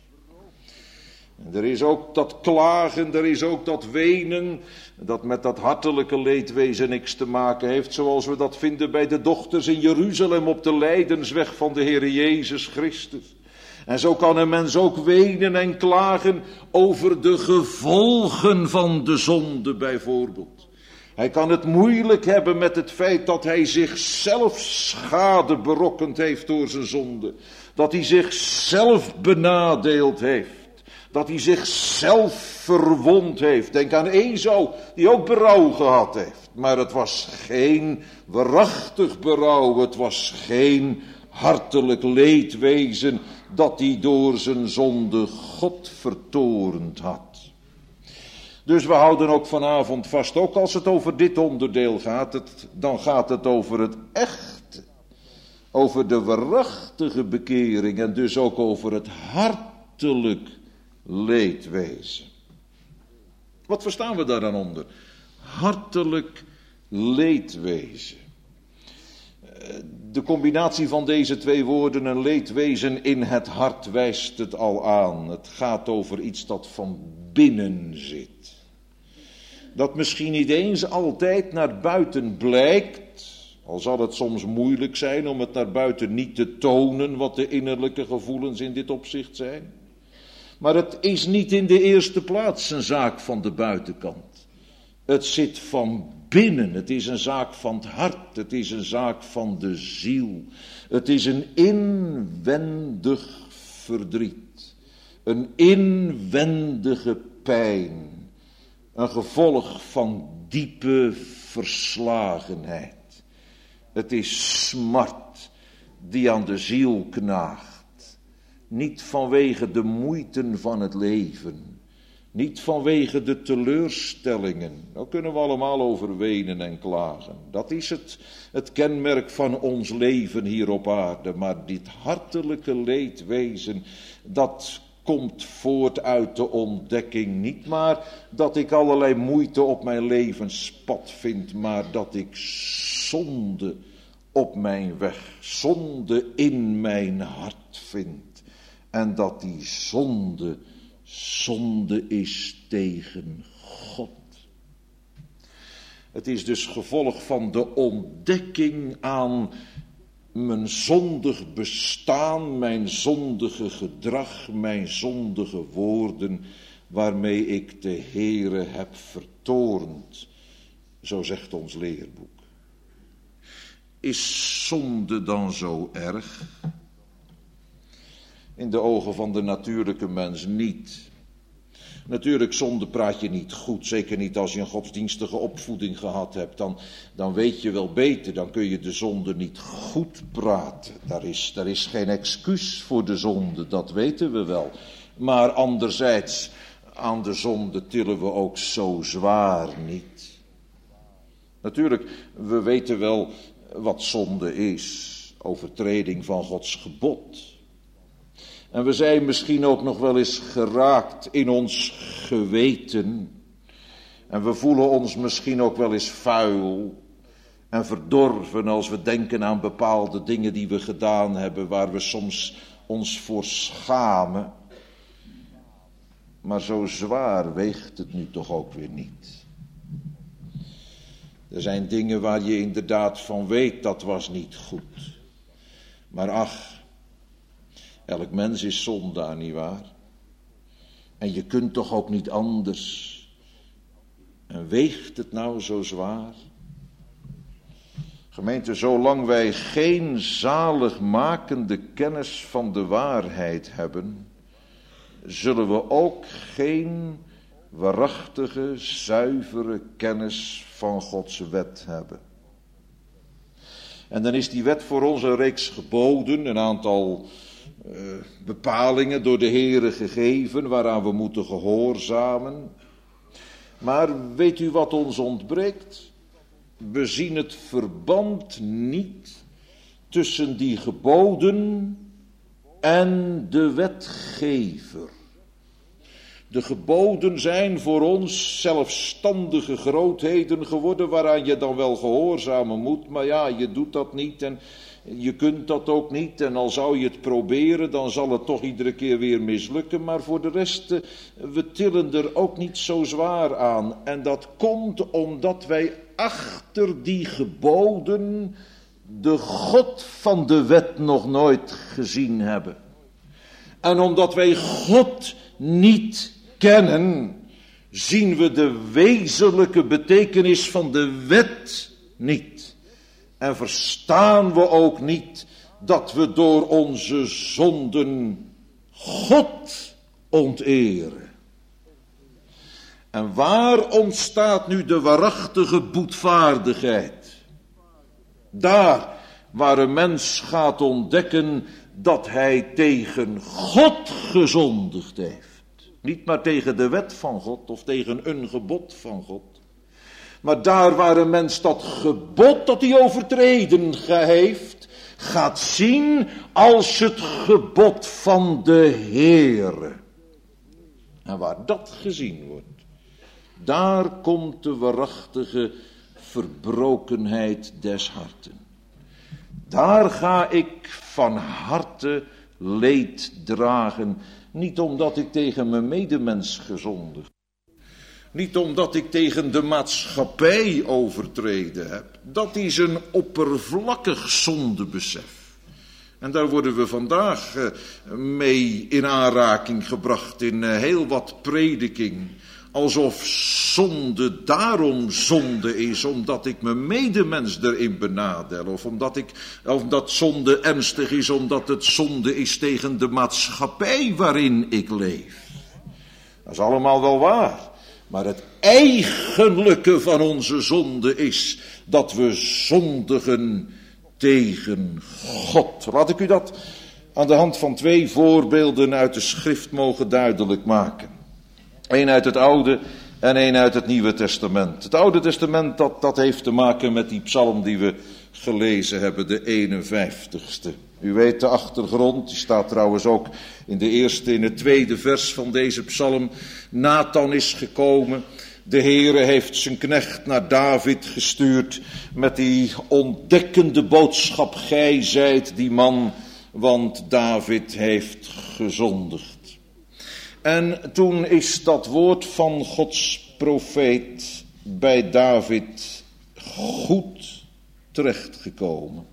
Er is ook dat klagen, er is ook dat wenen, dat met dat hartelijke leedwezen niks te maken heeft, zoals we dat vinden bij de dochters in Jeruzalem op de lijdensweg van de Heer Jezus Christus. En zo kan een mens ook wenen en klagen over de gevolgen van de zonde bijvoorbeeld. Hij kan het moeilijk hebben met het feit dat hij zichzelf schade berokkend heeft door zijn zonde. Dat hij zichzelf benadeeld heeft. Dat hij zichzelf verwond heeft. Denk aan Esau, die ook berouw gehad heeft. Maar het was geen waarachtig berouw. Het was geen hartelijk leedwezen dat hij door zijn zonde God vertorend had. Dus we houden ook vanavond vast, ook als het over dit onderdeel gaat, het, dan gaat het over het echte. Over de waarachtige bekering en dus ook over het hartelijk leedwezen. Wat verstaan we daar dan onder? Hartelijk leedwezen. De combinatie van deze twee woorden, een leedwezen in het hart, wijst het al aan. Het gaat over iets dat van binnen zit. Dat misschien niet eens altijd naar buiten blijkt, al zal het soms moeilijk zijn om het naar buiten niet te tonen wat de innerlijke gevoelens in dit opzicht zijn. Maar het is niet in de eerste plaats een zaak van de buitenkant. Het zit van binnen, het is een zaak van het hart, het is een zaak van de ziel. Het is een inwendig verdriet, een inwendige pijn, een gevolg van diepe verslagenheid. Het is smart die aan de ziel knaagt, niet vanwege de moeiten van het leven, niet vanwege de teleurstellingen. Daar kunnen we allemaal over wenen en klagen. Dat is het, het kenmerk van ons leven hier op aarde. Maar dit hartelijke leedwezen, dat komt voort uit de ontdekking. Niet maar dat ik allerlei moeite op mijn levenspad vind, maar dat ik zonde op mijn weg, zonde in mijn hart vind. En dat die zonde zonde is tegen God. Het is dus gevolg van de ontdekking aan mijn zondig bestaan, mijn zondige gedrag, mijn zondige woorden, waarmee ik de Heere heb vertoornd. Zo zegt ons leerboek. Is zonde dan zo erg? In de ogen van de natuurlijke mens niet. Natuurlijk, zonde praat je niet goed, zeker niet als je een godsdienstige opvoeding gehad hebt. Dan, dan weet je wel beter, dan kun je de zonde niet goed praten. Daar is, daar is geen excuus voor de zonde, dat weten we wel. Maar anderzijds, aan de zonde tillen we ook zo zwaar niet. Natuurlijk, we weten wel wat zonde is. Overtreding van Gods gebod. En we zijn misschien ook nog wel eens geraakt in ons geweten. En we voelen ons misschien ook wel eens vuil en verdorven als we denken aan bepaalde dingen die we gedaan hebben, waar we soms ons voor schamen. Maar zo zwaar weegt het nu toch ook weer niet. Er zijn dingen waar je inderdaad van weet, dat was niet goed. Maar ach, elk mens is zondaar, nietwaar? En je kunt toch ook niet anders. En weegt het nou zo zwaar? Gemeente, zolang wij geen zaligmakende kennis van de waarheid hebben, zullen we ook geen waarachtige, zuivere kennis van Gods wet hebben. En dan is die wet voor ons een reeks geboden, een aantal uh, bepalingen door de Heere gegeven, waaraan we moeten gehoorzamen. Maar weet u wat ons ontbreekt? We zien het verband niet tussen die geboden en de wetgever. De geboden zijn voor ons zelfstandige grootheden geworden, waaraan je dan wel gehoorzamen moet, maar ja, je doet dat niet en je kunt dat ook niet. En al zou je het proberen, dan zal het toch iedere keer weer mislukken. Maar voor de rest, we tillen er ook niet zo zwaar aan. En dat komt omdat wij achter die geboden de God van de wet nog nooit gezien hebben. En omdat wij God niet kennen, zien we de wezenlijke betekenis van de wet niet. En verstaan we ook niet dat we door onze zonden God onteren. En waar ontstaat nu de waarachtige boetvaardigheid? Daar waar een mens gaat ontdekken dat hij tegen God gezondigd heeft. Niet maar tegen de wet van God of tegen een gebod van God. Maar daar waar een mens dat gebod dat hij overtreden heeft, gaat zien als het gebod van de Heere. En waar dat gezien wordt, daar komt de waarachtige verbrokenheid des harten. Daar ga ik van harte leed dragen. Niet omdat ik tegen mijn medemens gezondigd. Niet omdat ik tegen de maatschappij overtreden heb. Dat is een oppervlakkig zondebesef. En daar worden we vandaag mee in aanraking gebracht in heel wat prediking. Alsof zonde daarom zonde is, omdat ik mijn medemens erin benadel. Of omdat, ik, of dat zonde ernstig is, omdat het zonde is tegen de maatschappij waarin ik leef. Dat is allemaal wel waar. Maar het eigenlijke van onze zonde is dat we zondigen tegen God. Laat ik u dat aan de hand van twee voorbeelden uit de schrift mogen duidelijk maken. Eén uit het Oude en één uit het Nieuwe Testament. Het Oude Testament dat, dat heeft te maken met die psalm die we gelezen hebben, de eenenvijftigste. U weet de achtergrond, die staat trouwens ook in de eerste, in het tweede vers van deze psalm. Nathan is gekomen, de Heere heeft zijn knecht naar David gestuurd met die ontdekkende boodschap: gij zijt die man, want David heeft gezondigd. En toen is dat woord van Gods profeet bij David goed terechtgekomen.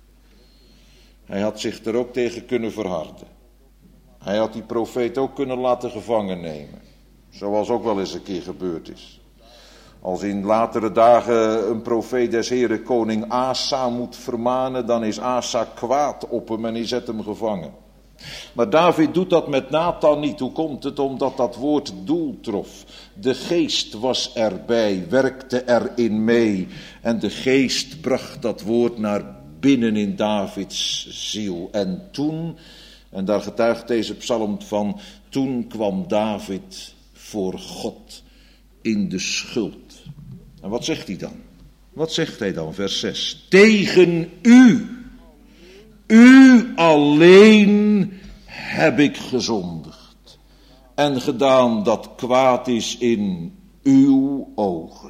Hij had zich er ook tegen kunnen verharden. Hij had die profeet ook kunnen laten gevangen nemen. Zoals ook wel eens een keer gebeurd is. Als in latere dagen een profeet des Heren koning Asa moet vermanen, dan is Asa kwaad op hem en hij zet hem gevangen. Maar David doet dat met Nathan niet. Hoe komt het? Omdat dat woord doel trof. De geest was erbij, werkte erin mee. En de geest bracht dat woord naar binnen in Davids ziel. En toen, en daar getuigt deze psalm van, toen kwam David voor God in de schuld. En wat zegt hij dan? Wat zegt hij dan? Vers zes. Tegen u. U alleen heb ik gezondigd en gedaan dat kwaad is in uw ogen.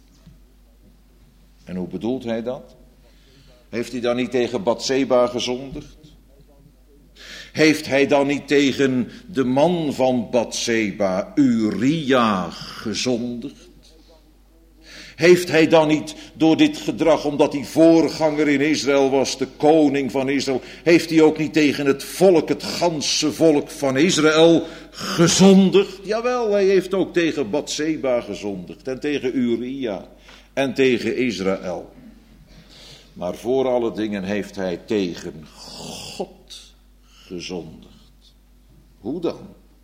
En hoe bedoelt hij dat? Heeft hij dan niet tegen Batseba gezondigd? Heeft hij dan niet tegen de man van Batseba, Uria, gezondigd? Heeft hij dan niet door dit gedrag, omdat hij voorganger in Israël was, de koning van Israël, heeft hij ook niet tegen het volk, het ganse volk van Israël gezondigd? Jawel, hij heeft ook tegen Batseba gezondigd en tegen Uria en tegen Israël. Maar voor alle dingen heeft hij tegen God gezondigd. Hoe dan?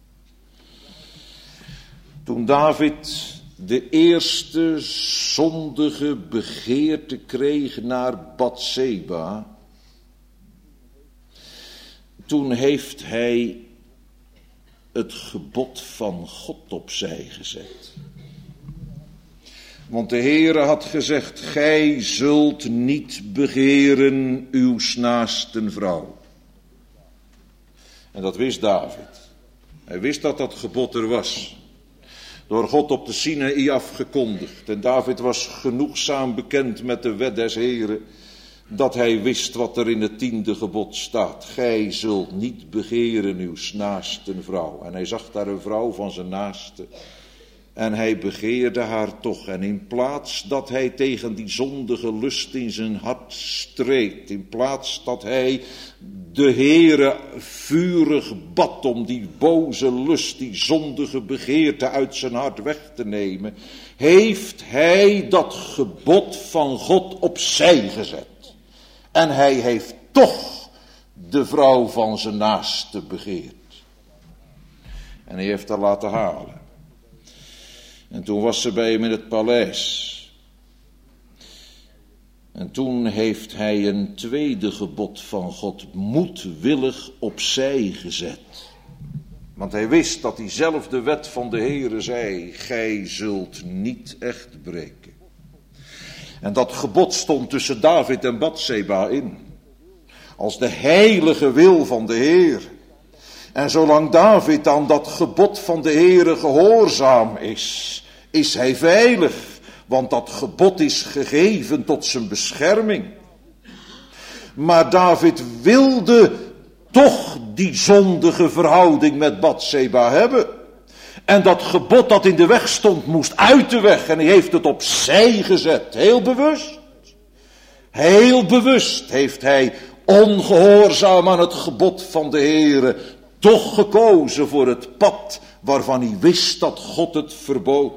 Toen David de eerste zondige begeerte kreeg naar Batseba, toen heeft hij het gebod van God opzij gezet. Want de Heere had gezegd: gij zult niet begeren uws naasten vrouw. En dat wist David. Hij wist dat dat gebod er was. Door God op de Sinaï afgekondigd. En David was genoegzaam bekend met de wet des Heren, dat hij wist wat er in het tiende gebod staat. Gij zult niet begeren uws naasten vrouw. En hij zag daar een vrouw van zijn naaste. En hij begeerde haar toch. En in plaats dat hij tegen die zondige lust in zijn hart streed, in plaats dat hij de Heere vurig bad om die boze lust, die zondige begeerte uit zijn hart weg te nemen, heeft hij dat gebod van God opzij gezet. En hij heeft toch de vrouw van zijn naaste begeerd. En hij heeft haar laten halen. En toen was ze bij hem in het paleis. En toen heeft hij een tweede gebod van God moedwillig opzij gezet. Want hij wist dat diezelfde wet van de Heere zei, gij zult niet echt breken. En dat gebod stond tussen David en Batseba in. Als de heilige wil van de Heer. En zolang David aan dat gebod van de Heere gehoorzaam is, is hij veilig. Want dat gebod is gegeven tot zijn bescherming. Maar David wilde toch die zondige verhouding met Batseba hebben. En dat gebod dat in de weg stond moest uit de weg. En hij heeft het opzij gezet. Heel bewust. Heel bewust heeft hij ongehoorzaam aan het gebod van de Heere toch gekozen voor het pad waarvan hij wist dat God het verbood.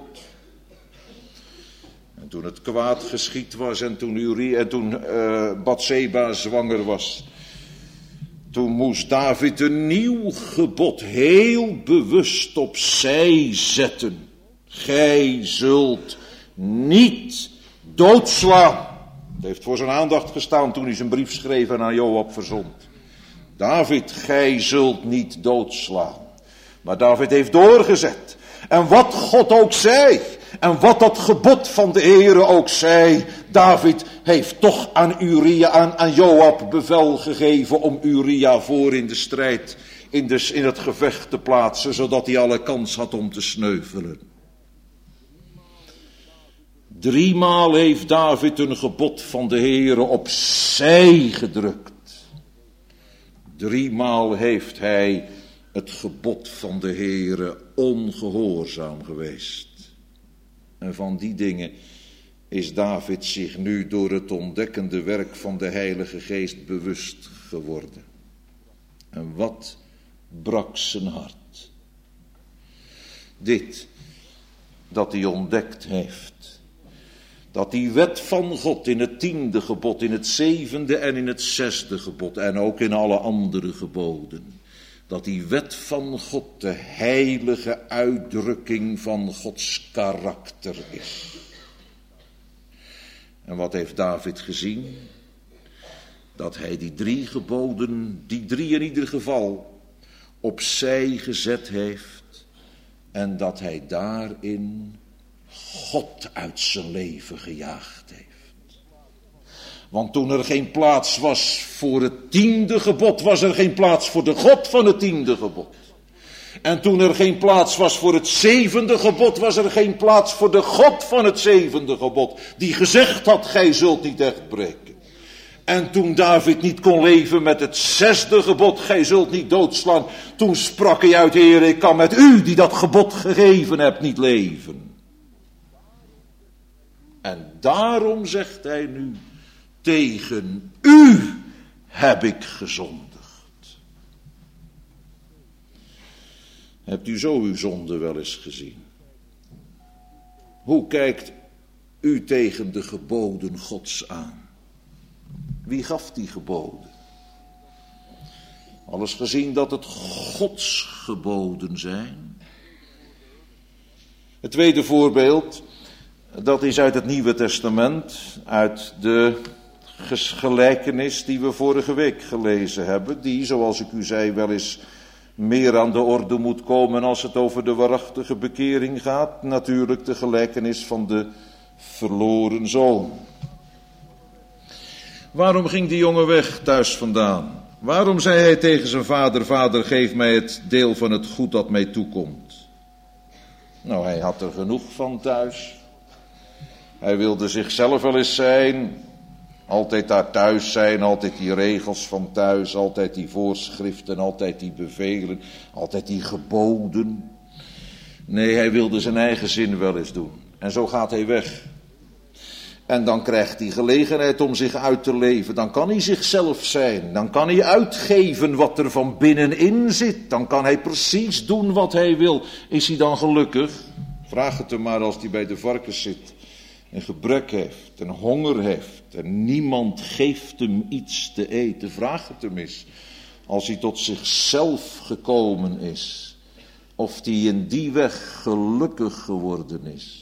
En toen het kwaad geschied was en toen, Uri, en toen uh, Batseba zwanger was, toen moest David een nieuw gebod heel bewust opzij zetten. Gij zult niet doodslaan. Het heeft voor zijn aandacht gestaan toen hij zijn brief schreef en aan Joab verzond. David, gij zult niet doodslaan. Maar David heeft doorgezet. En wat God ook zei, en wat dat gebod van de Heere ook zei, David heeft toch aan Uria, aan, aan Joab bevel gegeven om Uria voor in de strijd, in, de, in het gevecht te plaatsen, zodat hij alle kans had om te sneuvelen. Driemaal heeft David een gebod van de Heere opzij gedrukt. Driemaal heeft hij het gebod van de Heere ongehoorzaam geweest. En van die dingen is David zich nu door het ontdekkende werk van de Heilige Geest bewust geworden. En wat brak zijn hart? Dit, dat hij ontdekt heeft. Dat die wet van God in het tiende gebod, in het zevende en in het zesde gebod en ook in alle andere geboden, dat die wet van God de heilige uitdrukking van Gods karakter is. En wat heeft David gezien? Dat hij die drie geboden, die drie in ieder geval, opzij gezet heeft en dat hij daarin God uit zijn leven gejaagd heeft. Want toen er geen plaats was voor het tiende gebod, was er geen plaats voor de God van het tiende gebod. En toen er geen plaats was voor het zevende gebod, was er geen plaats voor de God van het zevende gebod, die gezegd had, gij zult niet echt breken. En toen David niet kon leven met het zesde gebod, gij zult niet doodslaan, toen sprak hij uit, Heer, ik kan met u, die dat gebod gegeven hebt, niet leven. En daarom zegt hij nu, tegen u heb ik gezondigd. Hebt u zo uw zonde wel eens gezien? Hoe kijkt u tegen de geboden Gods aan? Wie gaf die geboden? Alles gezien dat het Gods geboden zijn. Het tweede voorbeeld, dat is uit het Nieuwe Testament, uit de gelijkenis die we vorige week gelezen hebben, die, zoals ik u zei, wel eens meer aan de orde moet komen als het over de waarachtige bekering gaat. Natuurlijk de gelijkenis van de verloren zoon. Waarom ging die jongen weg thuis vandaan? Waarom zei hij tegen zijn vader, vader, geef mij het deel van het goed dat mij toekomt? Nou, hij had er genoeg van thuis. Hij wilde zichzelf wel eens zijn. Altijd daar thuis zijn, altijd die regels van thuis, altijd die voorschriften, altijd die bevelen, altijd die geboden. Nee, hij wilde zijn eigen zin wel eens doen. En zo gaat hij weg. En dan krijgt hij gelegenheid om zich uit te leven. Dan kan hij zichzelf zijn. Dan kan hij uitgeven wat er van binnenin zit. Dan kan hij precies doen wat hij wil. Is hij dan gelukkig? Vraag het hem maar als hij bij de varkens zit. En gebrek heeft. En honger heeft. En niemand geeft hem iets te eten. Vraag het hem eens. Als hij tot zichzelf gekomen is. Of hij in die weg gelukkig geworden is.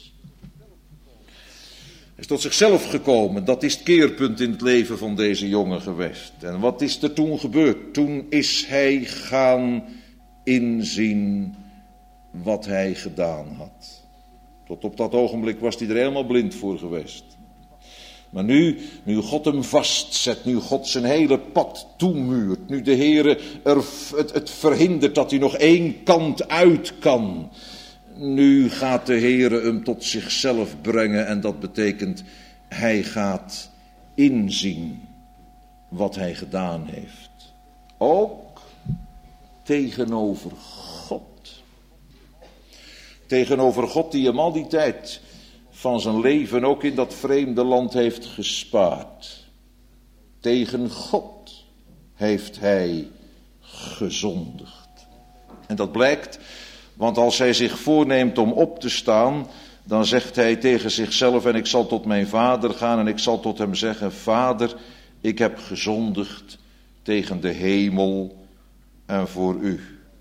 Hij is tot zichzelf gekomen. Dat is het keerpunt in het leven van deze jongen geweest. En wat is er toen gebeurd? Toen is hij gaan inzien wat hij gedaan had. Tot op dat ogenblik was hij er helemaal blind voor geweest. Maar nu, nu God hem vastzet, nu God zijn hele pad toemuurt, nu de Heere er het, het verhindert dat hij nog één kant uit kan. Nu gaat de Heere hem tot zichzelf brengen en dat betekent, hij gaat inzien wat hij gedaan heeft. Ook tegenover God. Tegenover God die hem al die tijd van zijn leven ook in dat vreemde land heeft gespaard. Tegen God heeft hij gezondigd. En dat blijkt, want als hij zich voorneemt om op te staan, dan zegt hij tegen zichzelf, en ik zal tot mijn vader gaan en ik zal tot hem zeggen, Vader, ik heb gezondigd tegen de hemel en voor u.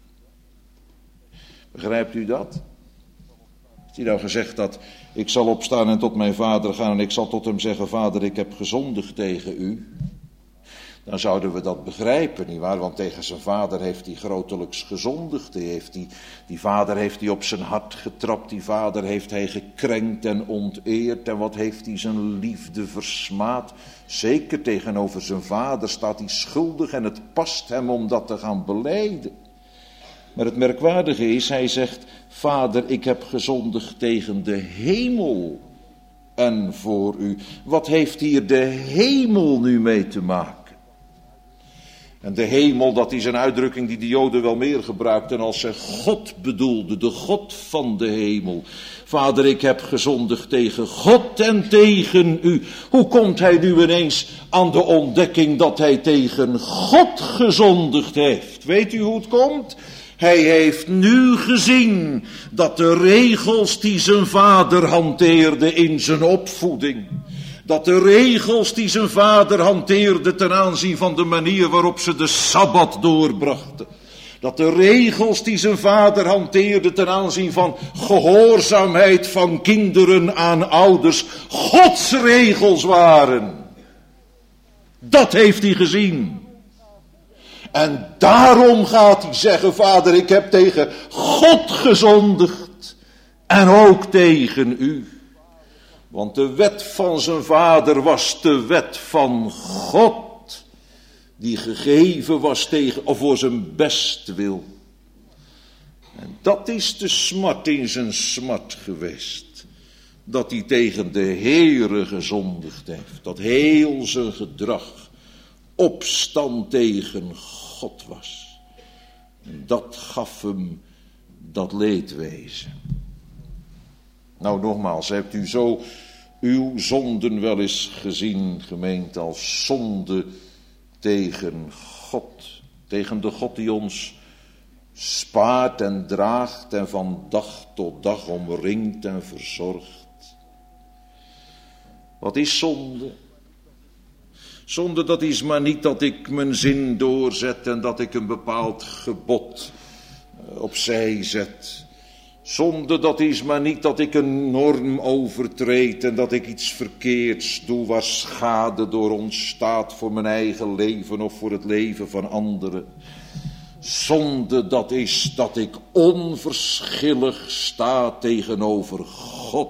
Begrijpt u dat? Heeft hij nou gezegd dat ik zal opstaan en tot mijn vader gaan en ik zal tot hem zeggen, Vader, ik heb gezondigd tegen u. Dan zouden we dat begrijpen, nietwaar? Want tegen zijn vader heeft hij grotelijks gezondigd. Die, heeft die, die vader heeft hij op zijn hart getrapt. Die vader heeft hij gekrenkt en onteerd. En wat heeft hij zijn liefde versmaad? Zeker tegenover zijn vader staat hij schuldig en het past hem om dat te gaan belijden. Maar het merkwaardige is, hij zegt, Vader, ik heb gezondigd tegen de hemel en voor u. Wat heeft hier de hemel nu mee te maken? En de hemel, dat is een uitdrukking die de Joden wel meer gebruikten als ze God bedoelden, de God van de hemel. Vader, ik heb gezondigd tegen God en tegen u. Hoe komt hij nu ineens aan de ontdekking dat hij tegen God gezondigd heeft? Weet u hoe het komt? Hij heeft nu gezien dat de regels die zijn vader hanteerde in zijn opvoeding, dat de regels die zijn vader hanteerde ten aanzien van de manier waarop ze de Sabbat doorbrachten, dat de regels die zijn vader hanteerde ten aanzien van gehoorzaamheid van kinderen aan ouders, Gods regels waren. Dat heeft hij gezien. En daarom gaat hij zeggen, Vader, ik heb tegen God gezondigd en ook tegen u. Want de wet van zijn vader was de wet van God, die gegeven was tegen, of voor zijn bestwil. En dat is de smart in zijn smart geweest, dat hij tegen de Heere gezondigd heeft. Dat heel zijn gedrag opstand tegen God was. En dat gaf hem dat leedwezen. Nou nogmaals, hebt u zo uw zonden wel eens gezien, gemeente, als zonde tegen God. Tegen de God die ons spaart en draagt en van dag tot dag omringt en verzorgt. Wat is zonde? Zonde, dat is maar niet dat ik mijn zin doorzet en dat ik een bepaald gebod opzij zet. Zonde, dat is maar niet dat ik een norm overtreed en dat ik iets verkeerds doe waar schade door ontstaat voor mijn eigen leven of voor het leven van anderen. Zonde, dat is dat ik onverschillig sta tegenover God.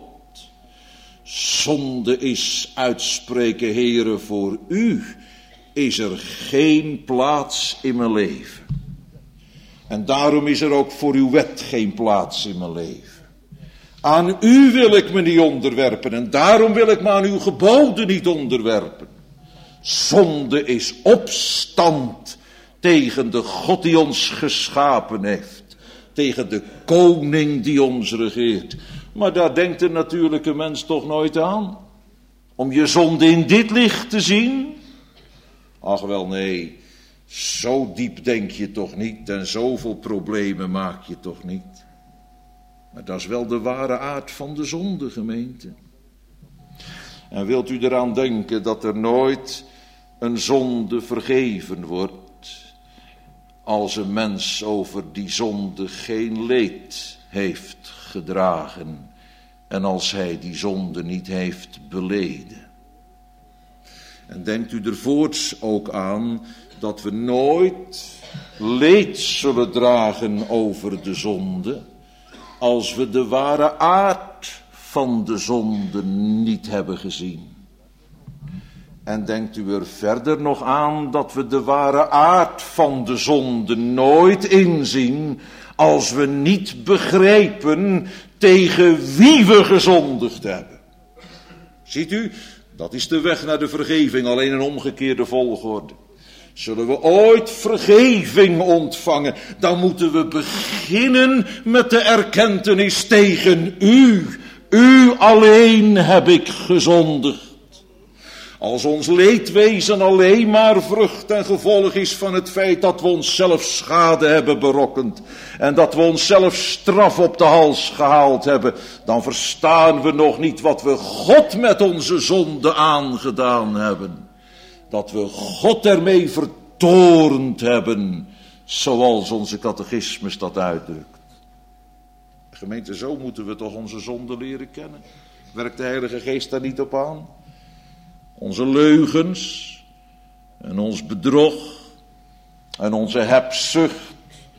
Zonde is uitspreken, Heere, voor u is er geen plaats in mijn leven. En daarom is er ook voor uw wet geen plaats in mijn leven. Aan u wil ik me niet onderwerpen en daarom wil ik me aan uw geboden niet onderwerpen. Zonde is opstand tegen de God die ons geschapen heeft. Tegen de koning die ons regeert. Maar daar denkt de natuurlijke mens toch nooit aan. Om je zonde in dit licht te zien? Ach wel nee, zo diep denk je toch niet en zoveel problemen maak je toch niet. Maar dat is wel de ware aard van de zonde, gemeente. En wilt u eraan denken dat er nooit een zonde vergeven wordt als een mens over die zonde geen leed heeft gedragen en als hij die zonde niet heeft beleden. En denkt u er voorts ook aan dat we nooit leed zullen dragen over de zonde als we de ware aard van de zonde niet hebben gezien. En denkt u er verder nog aan dat we de ware aard van de zonde nooit inzien als we niet begrijpen tegen wie we gezondigd hebben. Ziet u, dat is de weg naar de vergeving, alleen een omgekeerde volgorde. Zullen we ooit vergeving ontvangen, dan moeten we beginnen met de erkentenis tegen u. U alleen heb ik gezondigd. Als ons leedwezen alleen maar vrucht en gevolg is van het feit dat we onszelf schade hebben berokkend en dat we onszelf straf op de hals gehaald hebben, dan verstaan we nog niet wat we God met onze zonde aangedaan hebben. Dat we God ermee vertoornd hebben, zoals onze catechismus dat uitdrukt. Gemeente, zo moeten we toch onze zonde leren kennen. Werkt de Heilige Geest daar niet op aan? Onze leugens en ons bedrog en onze hebzucht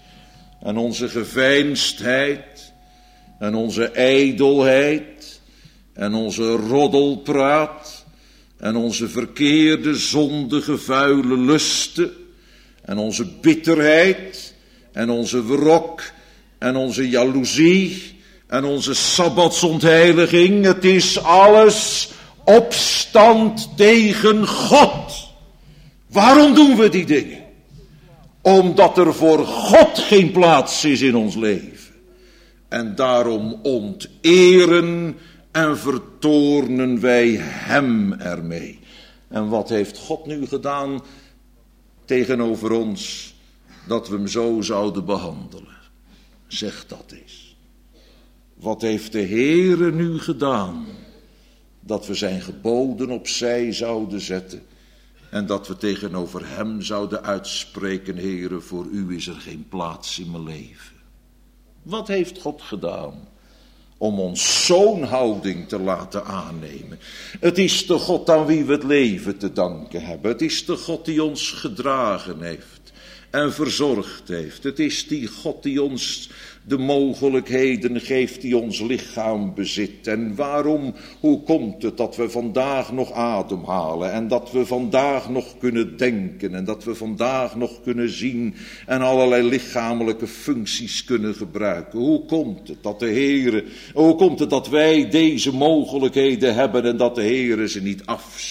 en onze geveinsdheid en onze ijdelheid en onze roddelpraat en onze verkeerde, zondige, vuile lusten en onze bitterheid en onze wrok en onze jaloezie en onze sabbatsontheiliging. Het is alles opstand tegen God. Waarom doen we die dingen? Omdat er voor God geen plaats is in ons leven. En daarom onteren en vertoornen wij hem ermee. En wat heeft God nu gedaan tegenover ons, dat we hem zo zouden behandelen? Zeg dat eens. Wat heeft de Heere nu gedaan, dat we zijn geboden opzij zouden zetten en dat we tegenover hem zouden uitspreken: Heere, voor u is er geen plaats in mijn leven. Wat heeft God gedaan om ons zo'n houding te laten aannemen? Het is de God aan wie we het leven te danken hebben. Het is de God die ons gedragen heeft en verzorgd heeft. Het is die God die ons de mogelijkheden geeft, die ons lichaam bezit. En waarom, hoe komt het dat we vandaag nog ademhalen en dat we vandaag nog kunnen denken en dat we vandaag nog kunnen zien en allerlei lichamelijke functies kunnen gebruiken? Hoe komt het dat de Heere, hoe komt het dat wij deze mogelijkheden hebben en dat de Heere ze niet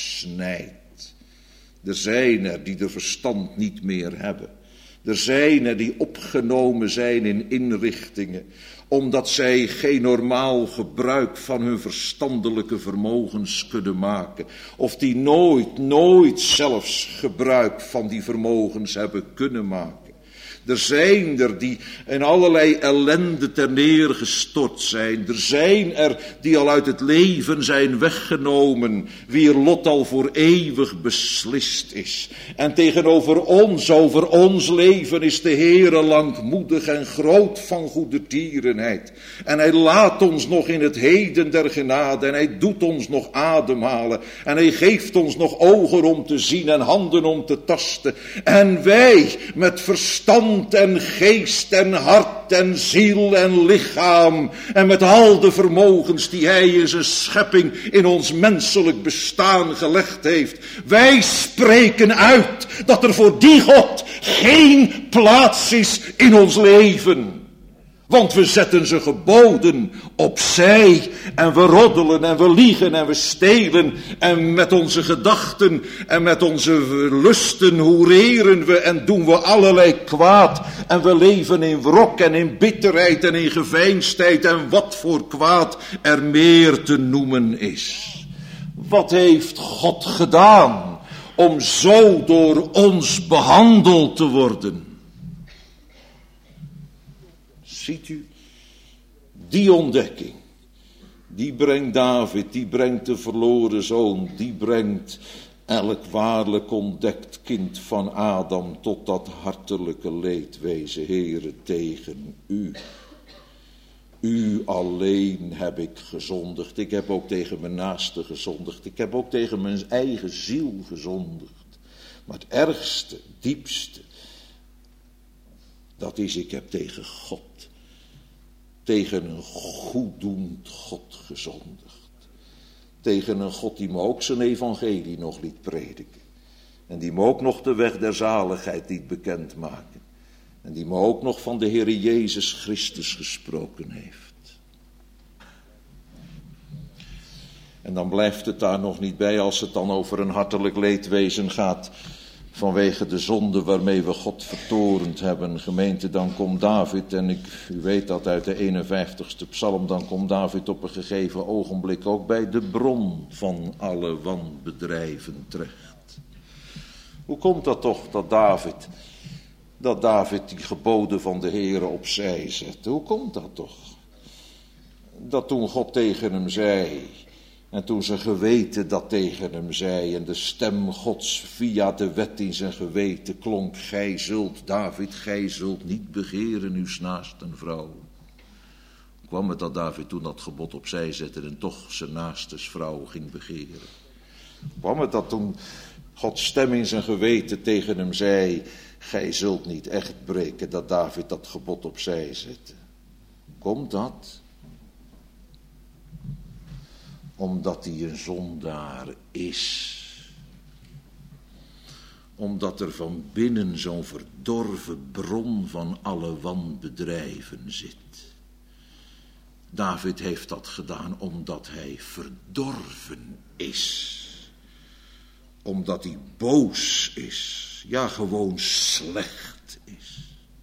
afsnijdt? Er zijn er die de verstand niet meer hebben. Er zijn er die opgenomen zijn in inrichtingen, omdat zij geen normaal gebruik van hun verstandelijke vermogens kunnen maken. Of die nooit, nooit zelfs gebruik van die vermogens hebben kunnen maken. Er zijn er die in allerlei ellende ter neergestort zijn. Er zijn er die al uit het leven zijn weggenomen, wier lot al voor eeuwig beslist is. En tegenover ons, over ons leven, is de Heere langmoedig en groot van goedertierenheid. En hij laat ons nog in het heden der genade en hij doet ons nog ademhalen. En hij geeft ons nog ogen om te zien en handen om te tasten. En wij met verstand en geest en hart en ziel en lichaam en met al de vermogens die hij in zijn schepping in ons menselijk bestaan gelegd heeft. Wij spreken uit dat er voor die God geen plaats is in ons leven. Want we zetten zijn geboden opzij en we roddelen en we liegen en we stelen en met onze gedachten en met onze lusten hoereren we en doen we allerlei kwaad en we leven in wrok en in bitterheid en in geveinsdheid en wat voor kwaad er meer te noemen is. Wat heeft God gedaan om zo door ons behandeld te worden? Ziet u, die ontdekking, die brengt David, die brengt de verloren zoon, die brengt elk waarlijk ontdekt kind van Adam tot dat hartelijke leedwezen, Heere, tegen u. U alleen heb ik gezondigd. Ik heb ook tegen mijn naaste gezondigd. Ik heb ook tegen mijn eigen ziel gezondigd. Maar het ergste, diepste, dat is, ik heb tegen God, tegen een goeddoend God gezondigd. Tegen een God die me ook zijn evangelie nog liet prediken. En die me ook nog de weg der zaligheid liet bekendmaken. En die me ook nog van de Heere Jezus Christus gesproken heeft. En dan blijft het daar nog niet bij als het dan over een hartelijk leedwezen gaat. Vanwege de zonde waarmee we God vertorend hebben. Gemeente, dan komt David, en ik, u weet dat uit de eenenvijftigste psalm, dan komt David op een gegeven ogenblik ook bij de bron van alle wanbedrijven terecht. Hoe komt dat toch dat David, dat David die geboden van de Heere opzij zette? Hoe komt dat toch? Dat toen God tegen hem zei, en toen zijn geweten dat tegen hem zei, en de stem Gods via de wet in zijn geweten klonk, gij zult, David, gij zult niet begeren uw naaste vrouw. Kwam het dat David toen dat gebod opzij zette en toch zijn naastes vrouw ging begeren? Kwam het dat toen Gods stem in zijn geweten tegen hem zei, gij zult niet echt breken, dat David dat gebod opzij zette? Komt dat? Omdat hij een zondaar is. Omdat er van binnen zo'n verdorven bron van alle wanbedrijven zit. David heeft dat gedaan omdat hij verdorven is. Omdat hij boos is. Ja, gewoon slecht is.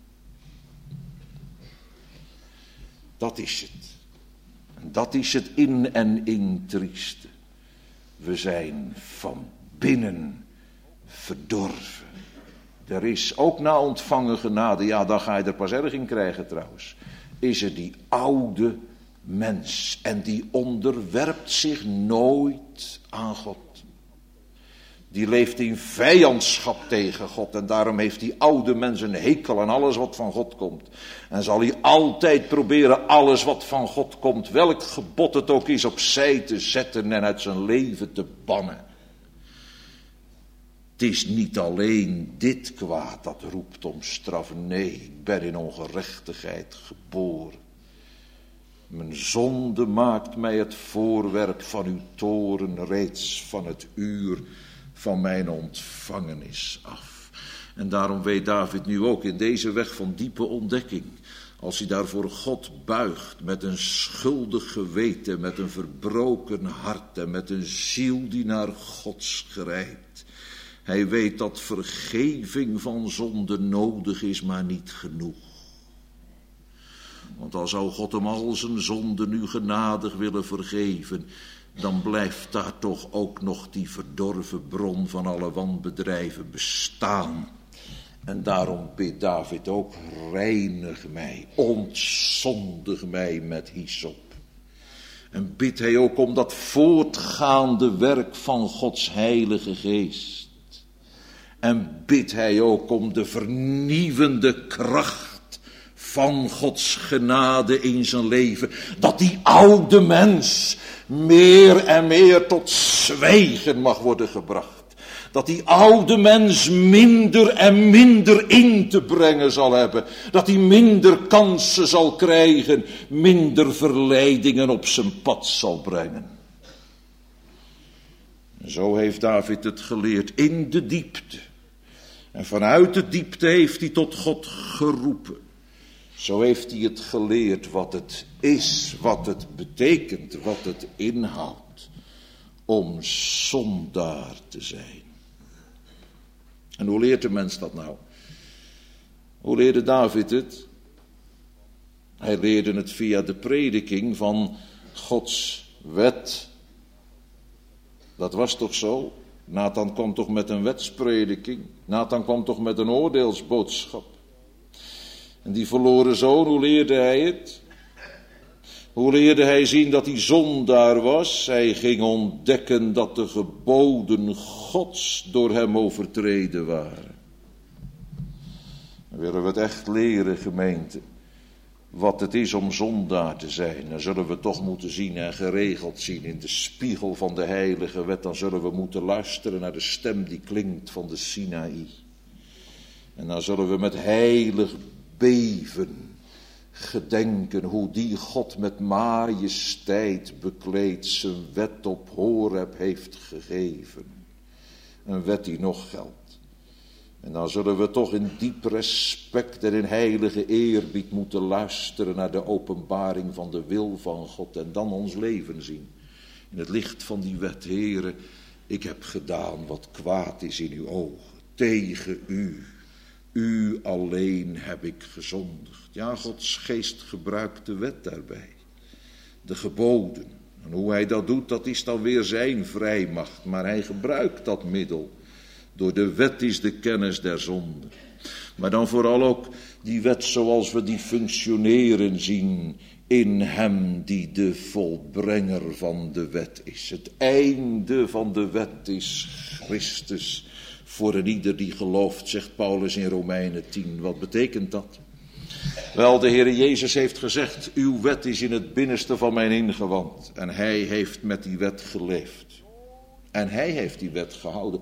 Dat is het. En dat is het in en in trieste. We zijn van binnen verdorven. Er is ook na ontvangen genade, ja, dan ga je er pas erg in krijgen trouwens. Is er die oude mens en die onderwerpt zich nooit aan God. Die leeft in vijandschap tegen God en daarom heeft die oude mens een hekel aan alles wat van God komt. En zal hij altijd proberen alles wat van God komt, welk gebod het ook is, opzij te zetten en uit zijn leven te bannen. Het is niet alleen dit kwaad dat roept om straf, nee, ik ben in ongerechtigheid geboren. Mijn zonde maakt mij het voorwerp van uw toorn reeds van het uur van mijn ontvangenis af. En daarom weet David nu ook in deze weg van diepe ontdekking, als hij daar voor God buigt met een schuldig geweten, met een verbroken hart en met een ziel die naar God schrijdt. Hij weet dat vergeving van zonde nodig is, maar niet genoeg. Want al zou God hem al zijn zonden nu genadig willen vergeven, dan blijft daar toch ook nog die verdorven bron van alle wanbedrijven bestaan. En daarom bidt David ook, reinig mij, ontzondig mij met hyssop. En bidt hij ook om dat voortgaande werk van Gods heilige geest. En bidt hij ook om de vernieuwende kracht van Gods genade in zijn leven. Dat die oude mens meer en meer tot zwijgen mag worden gebracht. Dat die oude mens minder en minder in te brengen zal hebben. Dat hij minder kansen zal krijgen. Minder verleidingen op zijn pad zal brengen. Zo heeft David het geleerd in de diepte. En vanuit de diepte heeft hij tot God geroepen. Zo heeft hij het geleerd wat het is, wat het betekent, wat het inhoudt om zondaar te zijn. En hoe leert de mens dat nou? Hoe leerde David het? Hij leerde het via de prediking van Gods wet. Dat was toch zo? Nathan kwam toch met een wetsprediking? Nathan kwam toch met een oordeelsboodschap? En die verloren zoon, hoe leerde hij het? Hoe leerde hij zien dat hij zondaar was? Hij ging ontdekken dat de geboden Gods door hem overtreden waren. Dan willen we het echt leren, gemeente, wat het is om zondaar te zijn. Dan zullen we toch moeten zien en geregeld zien in de spiegel van de heilige wet. Dan zullen we moeten luisteren naar de stem die klinkt van de Sinaï. En dan zullen we met heilig beven gedenken hoe die God met majesteit bekleed zijn wet op Horeb heeft gegeven. Een wet die nog geldt. En dan zullen we toch in diep respect en in heilige eerbied moeten luisteren naar de openbaring van de wil van God. En dan ons leven zien. In het licht van die wet, Heere, ik heb gedaan wat kwaad is in uw ogen. Tegen u. U alleen heb ik gezondigd. Ja, Gods geest gebruikt de wet daarbij. De geboden. En hoe hij dat doet, dat is dan weer zijn vrijmacht. Maar hij gebruikt dat middel. Door de wet is de kennis der zonde. Maar dan vooral ook die wet zoals we die functioneren zien in hem die de volbrenger van de wet is. Het einde van de wet is Christus voor een ieder die gelooft, zegt Paulus in Romeinen tien. Wat betekent dat? Wel, de Heer Jezus heeft gezegd, uw wet is in het binnenste van mijn ingewand. En hij heeft met die wet geleefd. En hij heeft die wet gehouden.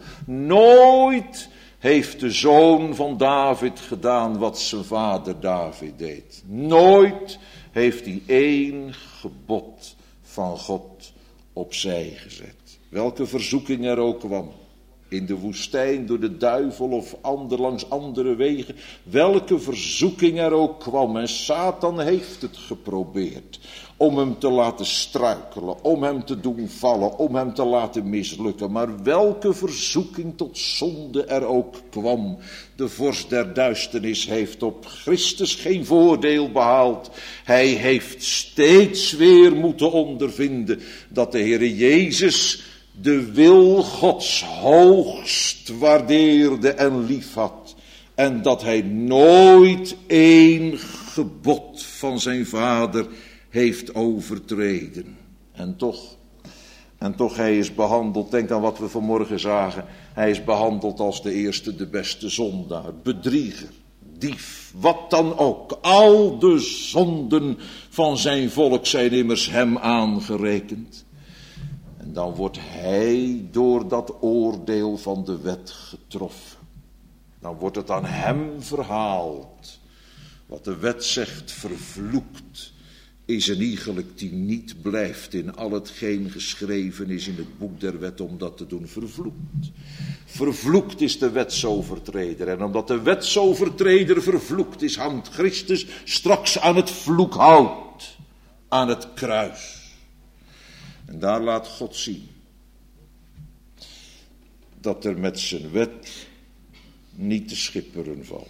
Nooit heeft de zoon van David gedaan wat zijn vader David deed. Nooit heeft hij één gebod van God opzij gezet. Welke verzoeking er ook kwam. In de woestijn door de duivel of ander, langs andere wegen. Welke verzoeking er ook kwam. En Satan heeft het geprobeerd. Om hem te laten struikelen. Om hem te doen vallen. Om hem te laten mislukken. Maar welke verzoeking tot zonde er ook kwam. De vorst der duisternis heeft op Christus geen voordeel behaald. Hij heeft steeds weer moeten ondervinden. Dat de Heere Jezus de wil Gods hoogst waardeerde en lief had. En dat hij nooit één gebod van zijn vader heeft overtreden. En toch, en toch hij is behandeld, denk aan wat we vanmorgen zagen. Hij is behandeld als de eerste, de beste zondaar, bedrieger, dief, wat dan ook. Al de zonden van zijn volk zijn immers hem aangerekend. En dan wordt hij door dat oordeel van de wet getroffen. Dan wordt het aan hem verhaald. Wat de wet zegt, vervloekt is een iegelijk die niet blijft in al hetgeen geschreven is in het boek der wet om dat te doen. Vervloekt. Vervloekt is de wetsovertreder. En omdat de wetsovertreder vervloekt is, hangt Christus straks aan het vloekhout. Aan het kruis. En daar laat God zien dat er met zijn wet niet te schipperen valt.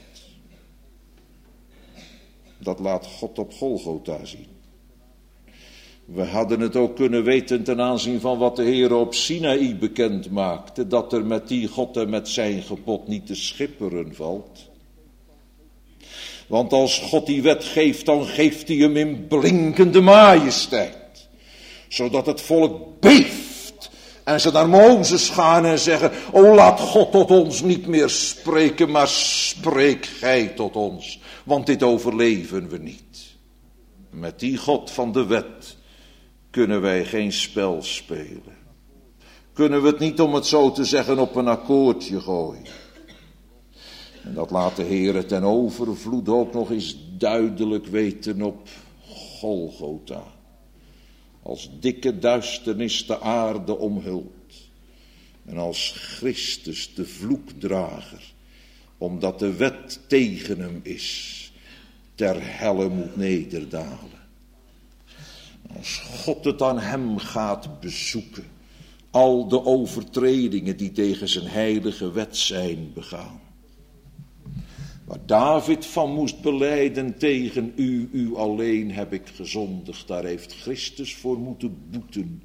Dat laat God op Golgotha zien. We hadden het ook kunnen weten ten aanzien van wat de Heer op Sinaï bekend maakte, dat er met die God en met zijn gebod niet te schipperen valt. Want als God die wet geeft, dan geeft hij hem in blinkende majesteit. Zodat het volk beeft. En ze naar Mozes gaan en zeggen, o laat God tot ons niet meer spreken, maar spreek gij tot ons. Want dit overleven we niet. Met die God van de wet kunnen wij geen spel spelen. Kunnen we het niet, om het zo te zeggen, op een akkoordje gooien. En dat laat de Heer ten overvloed ook nog eens duidelijk weten op Golgotha. Als dikke duisternis de aarde omhult. En als Christus de vloekdrager, omdat de wet tegen hem is, ter helle moet nederdalen. Als God het aan hem gaat bezoeken, al de overtredingen die tegen zijn heilige wet zijn begaan. Waar David van moest belijden, tegen u, u alleen heb ik gezondigd. Daar heeft Christus voor moeten boeten.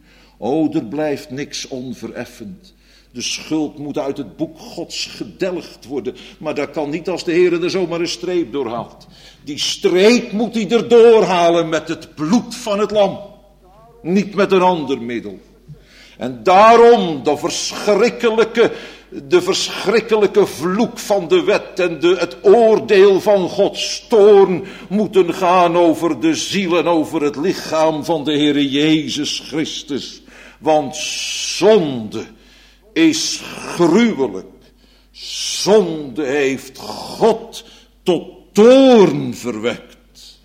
O, er blijft niks onvereffend. De schuld moet uit het boek Gods gedelgd worden. Maar dat kan niet als de Heer er zomaar een streep doorhaalt. Die streep moet hij er doorhalen met het bloed van het lam. Niet met een ander middel. En daarom de verschrikkelijke, de verschrikkelijke vloek van de wet en de, het oordeel van Gods toorn moeten gaan over de ziel en over het lichaam van de Heer Jezus Christus. Want zonde is gruwelijk. Zonde heeft God tot toorn verwekt.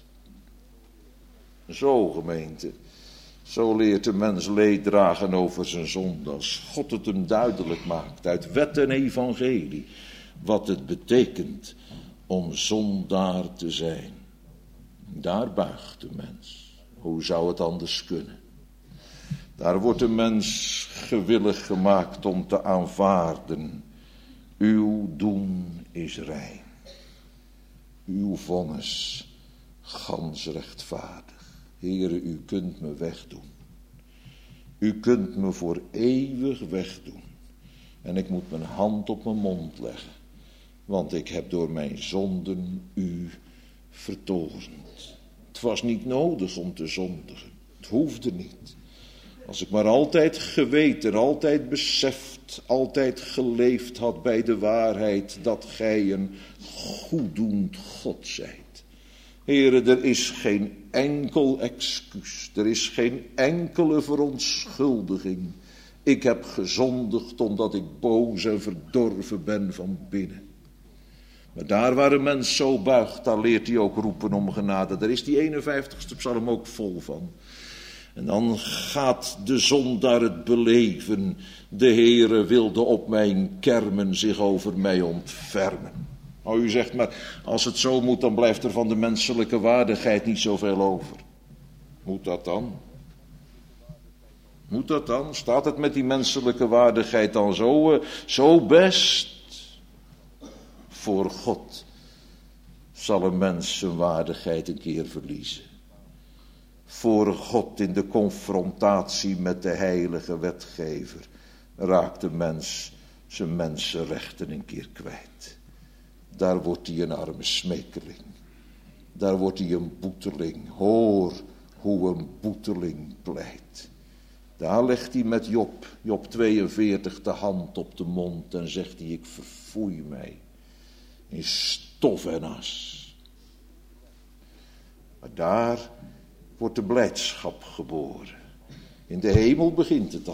Zo, gemeente. Zo leert de mens leed dragen over zijn zonde, als God het hem duidelijk maakt uit wet en evangelie, wat het betekent om zondaar te zijn. Daar buigt de mens. Hoe zou het anders kunnen? Daar wordt de mens gewillig gemaakt om te aanvaarden. Uw doen is rein. Uw vonnis gans rechtvaardig. Heere, u kunt me wegdoen. U kunt me voor eeuwig wegdoen. En ik moet mijn hand op mijn mond leggen. Want ik heb door mijn zonden u vertorend. Het was niet nodig om te zondigen. Het hoefde niet. Als ik maar altijd geweten, altijd beseft, altijd geleefd had bij de waarheid dat gij een goeddoend God zijt. Heere, er is geen enkel excuus, er is geen enkele verontschuldiging. Ik heb gezondigd omdat ik boos en verdorven ben van binnen. Maar daar waar een mens zo buigt, daar leert hij ook roepen om genade. Daar is die eenenvijftigste psalm ook vol van. En dan gaat de zondaar het beleven. De Heere wilde op mijn kermen zich over mij ontfermen. Nou, u zegt maar, als het zo moet, dan blijft er van de menselijke waardigheid niet zoveel over. Moet dat dan? Moet dat dan? Staat het met die menselijke waardigheid dan zo, zo best? Voor God zal een mens zijn waardigheid een keer verliezen. Voor God in de confrontatie met de heilige wetgever raakt de mens zijn mensenrechten een keer kwijt. Daar wordt hij een arme smekeling. Daar wordt hij een boeteling. Hoor hoe een boeteling pleit. Daar legt hij met Job, Job tweeënveertig, de hand op de mond en zegt hij, ik verfoei mij in stof en as. Maar daar wordt de blijdschap geboren. In de hemel begint het al.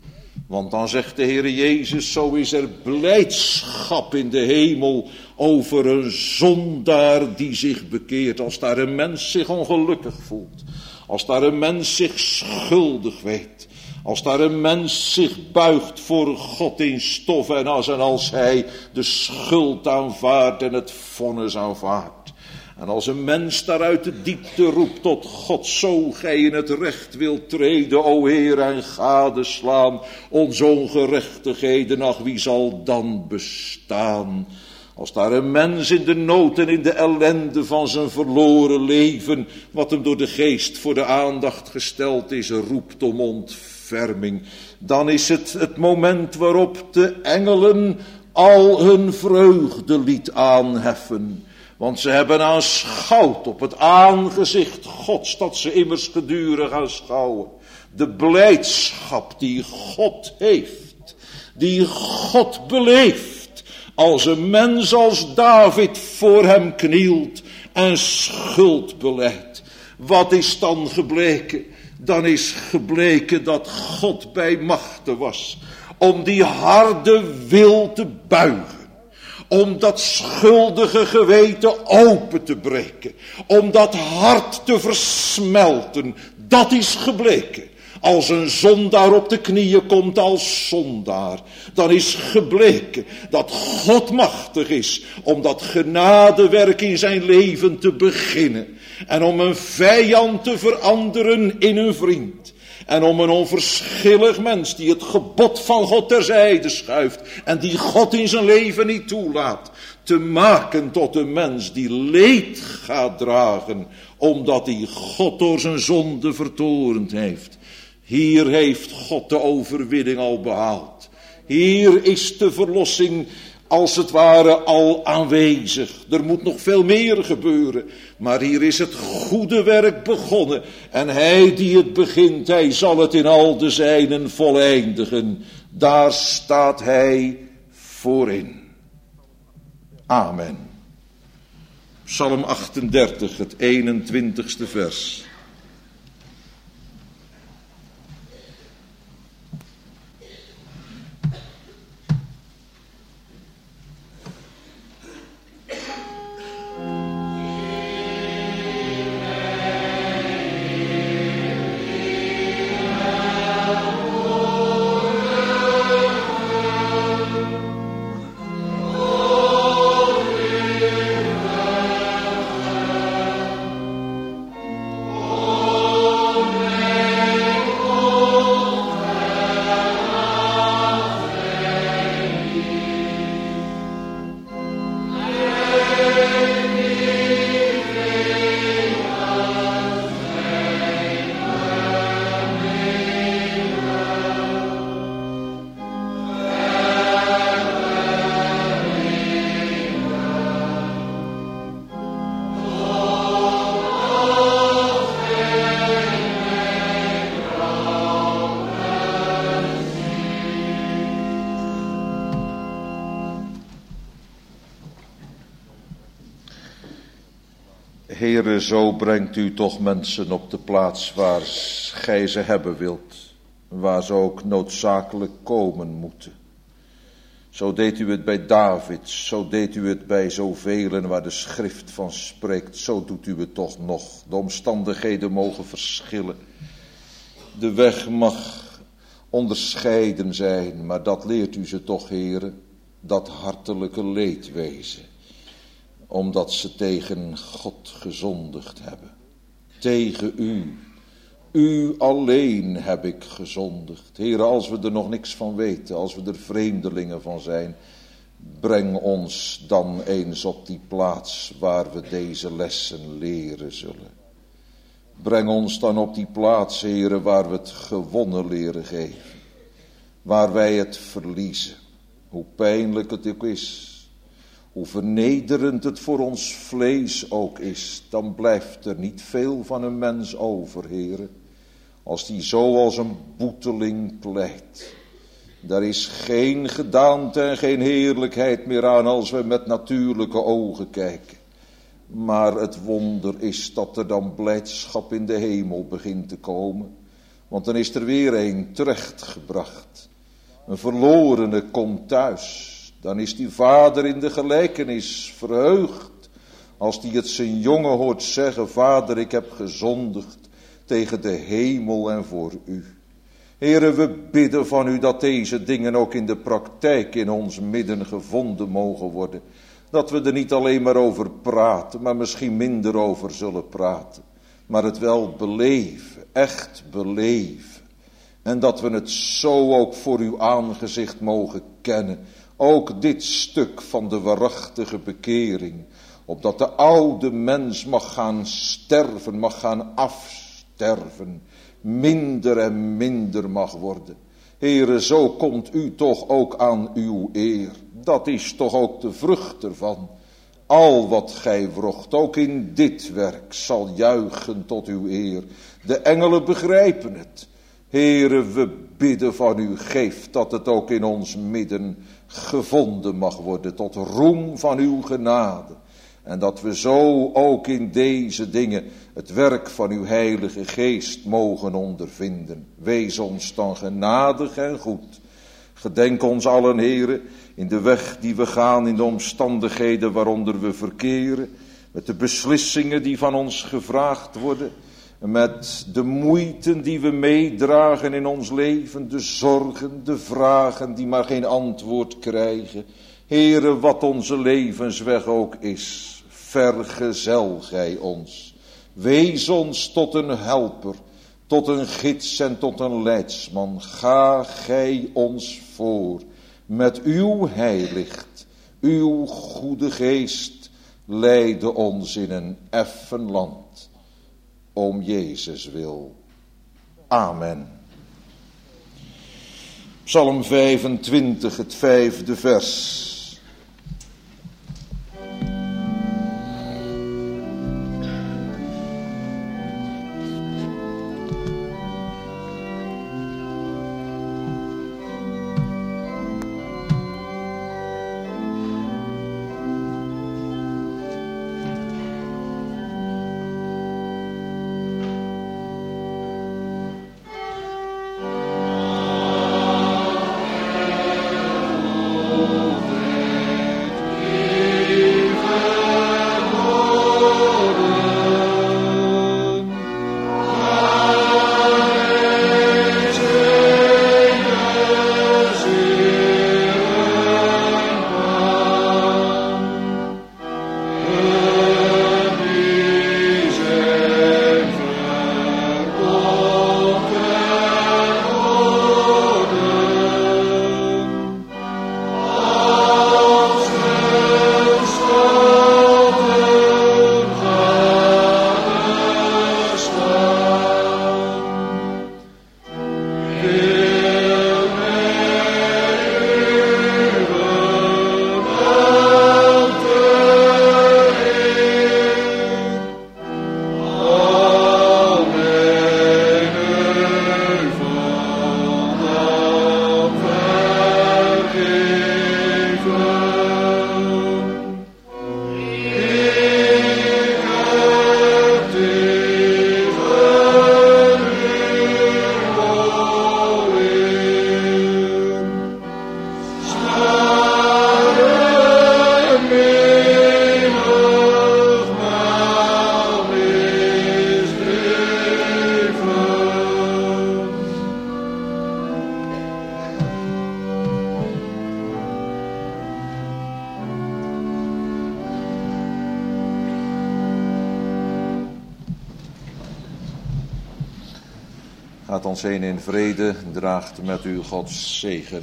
Want dan zegt de Heer Jezus, zo is er blijdschap in de hemel over een zondaar die zich bekeert. Als daar een mens zich ongelukkig voelt. Als daar een mens zich schuldig weet. Als daar een mens zich buigt voor God in stof en as. En als hij de schuld aanvaardt en het vonnis aanvaardt. En als een mens daar uit de diepte roept tot God, zo gij in het recht wilt treden, o Heer, en gadeslaan onze ongerechtigheden, ach, wie zal dan bestaan? Als daar een mens in de nood en in de ellende van zijn verloren leven, wat hem door de geest voor de aandacht gesteld is, roept om ontferming, dan is het het moment waarop de engelen al hun vreugdelied aanheffen. Want ze hebben aanschouwd op het aangezicht Gods, dat ze immers gedurig aanschouwen. De blijdschap die God heeft, die God beleeft, als een mens als David voor hem knielt en schuld belijdt. Wat is dan gebleken? Dan is gebleken dat God bij machte was om die harde wil te buigen. Om dat schuldige geweten open te breken. Om dat hart te versmelten. Dat is gebleken. Als een zondaar op de knieën komt als zondaar. Dan is gebleken dat God machtig is. Om dat genadewerk in zijn leven te beginnen. En om een vijand te veranderen in een vriend. En om een onverschillig mens die het gebod van God terzijde schuift. En die God in zijn leven niet toelaat. Te maken tot een mens die leed gaat dragen. Omdat hij God door zijn zonde vertorend heeft. Hier heeft God de overwinning al behaald. Hier is de verlossing als het ware al aanwezig. Er moet nog veel meer gebeuren. Maar hier is het goede werk begonnen. En hij die het begint, hij zal het in al de zijnen voleindigen. Daar staat hij voorin. Amen. Psalm achtendertig, het eenentwintigste vers. Heere, zo brengt u toch mensen op de plaats waar gij ze hebben wilt, waar ze ook noodzakelijk komen moeten. Zo deed u het bij David, zo deed u het bij zoveel waar de schrift van spreekt, zo doet u het toch nog. De omstandigheden mogen verschillen, de weg mag onderscheiden zijn, maar dat leert u ze toch, Heere, dat hartelijke leedwezen. Omdat ze tegen God gezondigd hebben. Tegen u. U alleen heb ik gezondigd. Heere, als we er nog niks van weten, als we er vreemdelingen van zijn, breng ons dan eens op die plaats waar we deze lessen leren zullen. Breng ons dan op die plaats, Heere, waar we het gewonnen leren geven. Waar wij het verliezen. Hoe pijnlijk het ook is. Hoe vernederend het voor ons vlees ook is, dan blijft er niet veel van een mens over, Heere. Als die zo als een boeteling pleit. Daar is geen gedaante en geen heerlijkheid meer aan als we met natuurlijke ogen kijken. Maar het wonder is dat er dan blijdschap in de hemel begint te komen. Want dan is er weer een terechtgebracht. Een verlorene komt thuis. Dan is die vader in de gelijkenis verheugd, als die het zijn jongen hoort zeggen, vader, ik heb gezondigd tegen de hemel en voor u. Heere, we bidden van u dat deze dingen ook in de praktijk in ons midden gevonden mogen worden. Dat we er niet alleen maar over praten, maar misschien minder over zullen praten. Maar het wel beleven, echt beleven. En dat we het zo ook voor uw aangezicht mogen kennen. Ook dit stuk van de waarachtige bekering, opdat de oude mens mag gaan sterven, mag gaan afsterven, minder en minder mag worden. Heere, zo komt u toch ook aan uw eer. Dat is toch ook de vrucht ervan. Al wat gij wrocht, ook in dit werk, zal juichen tot uw eer. De engelen begrijpen het. Heere, we bidden van u, geef dat het ook in ons midden gevonden mag worden tot roem van uw genade. En dat we zo ook in deze dingen het werk van uw heilige geest mogen ondervinden. Wees ons dan genadig en goed. Gedenk ons allen, Heere, in de weg die we gaan, in de omstandigheden waaronder we verkeren, met de beslissingen die van ons gevraagd worden, met de moeiten die we meedragen in ons leven, de zorgen, de vragen die maar geen antwoord krijgen. Heere, wat onze levensweg ook is, vergezel gij ons. Wees ons tot een helper, tot een gids en tot een leidsman. Ga gij ons voor met uw heilicht, uw goede geest, leide ons in een effen land. Om Jezus wil. Amen. Psalm vijfentwintig, het vijfde vers. Gaat ons heen in vrede, draagt met u Gods zegen.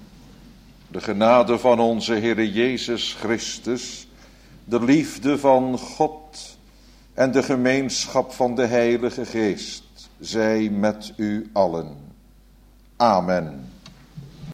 De genade van onze Heere Jezus Christus, de liefde van God en de gemeenschap van de Heilige Geest, zij met u allen. Amen.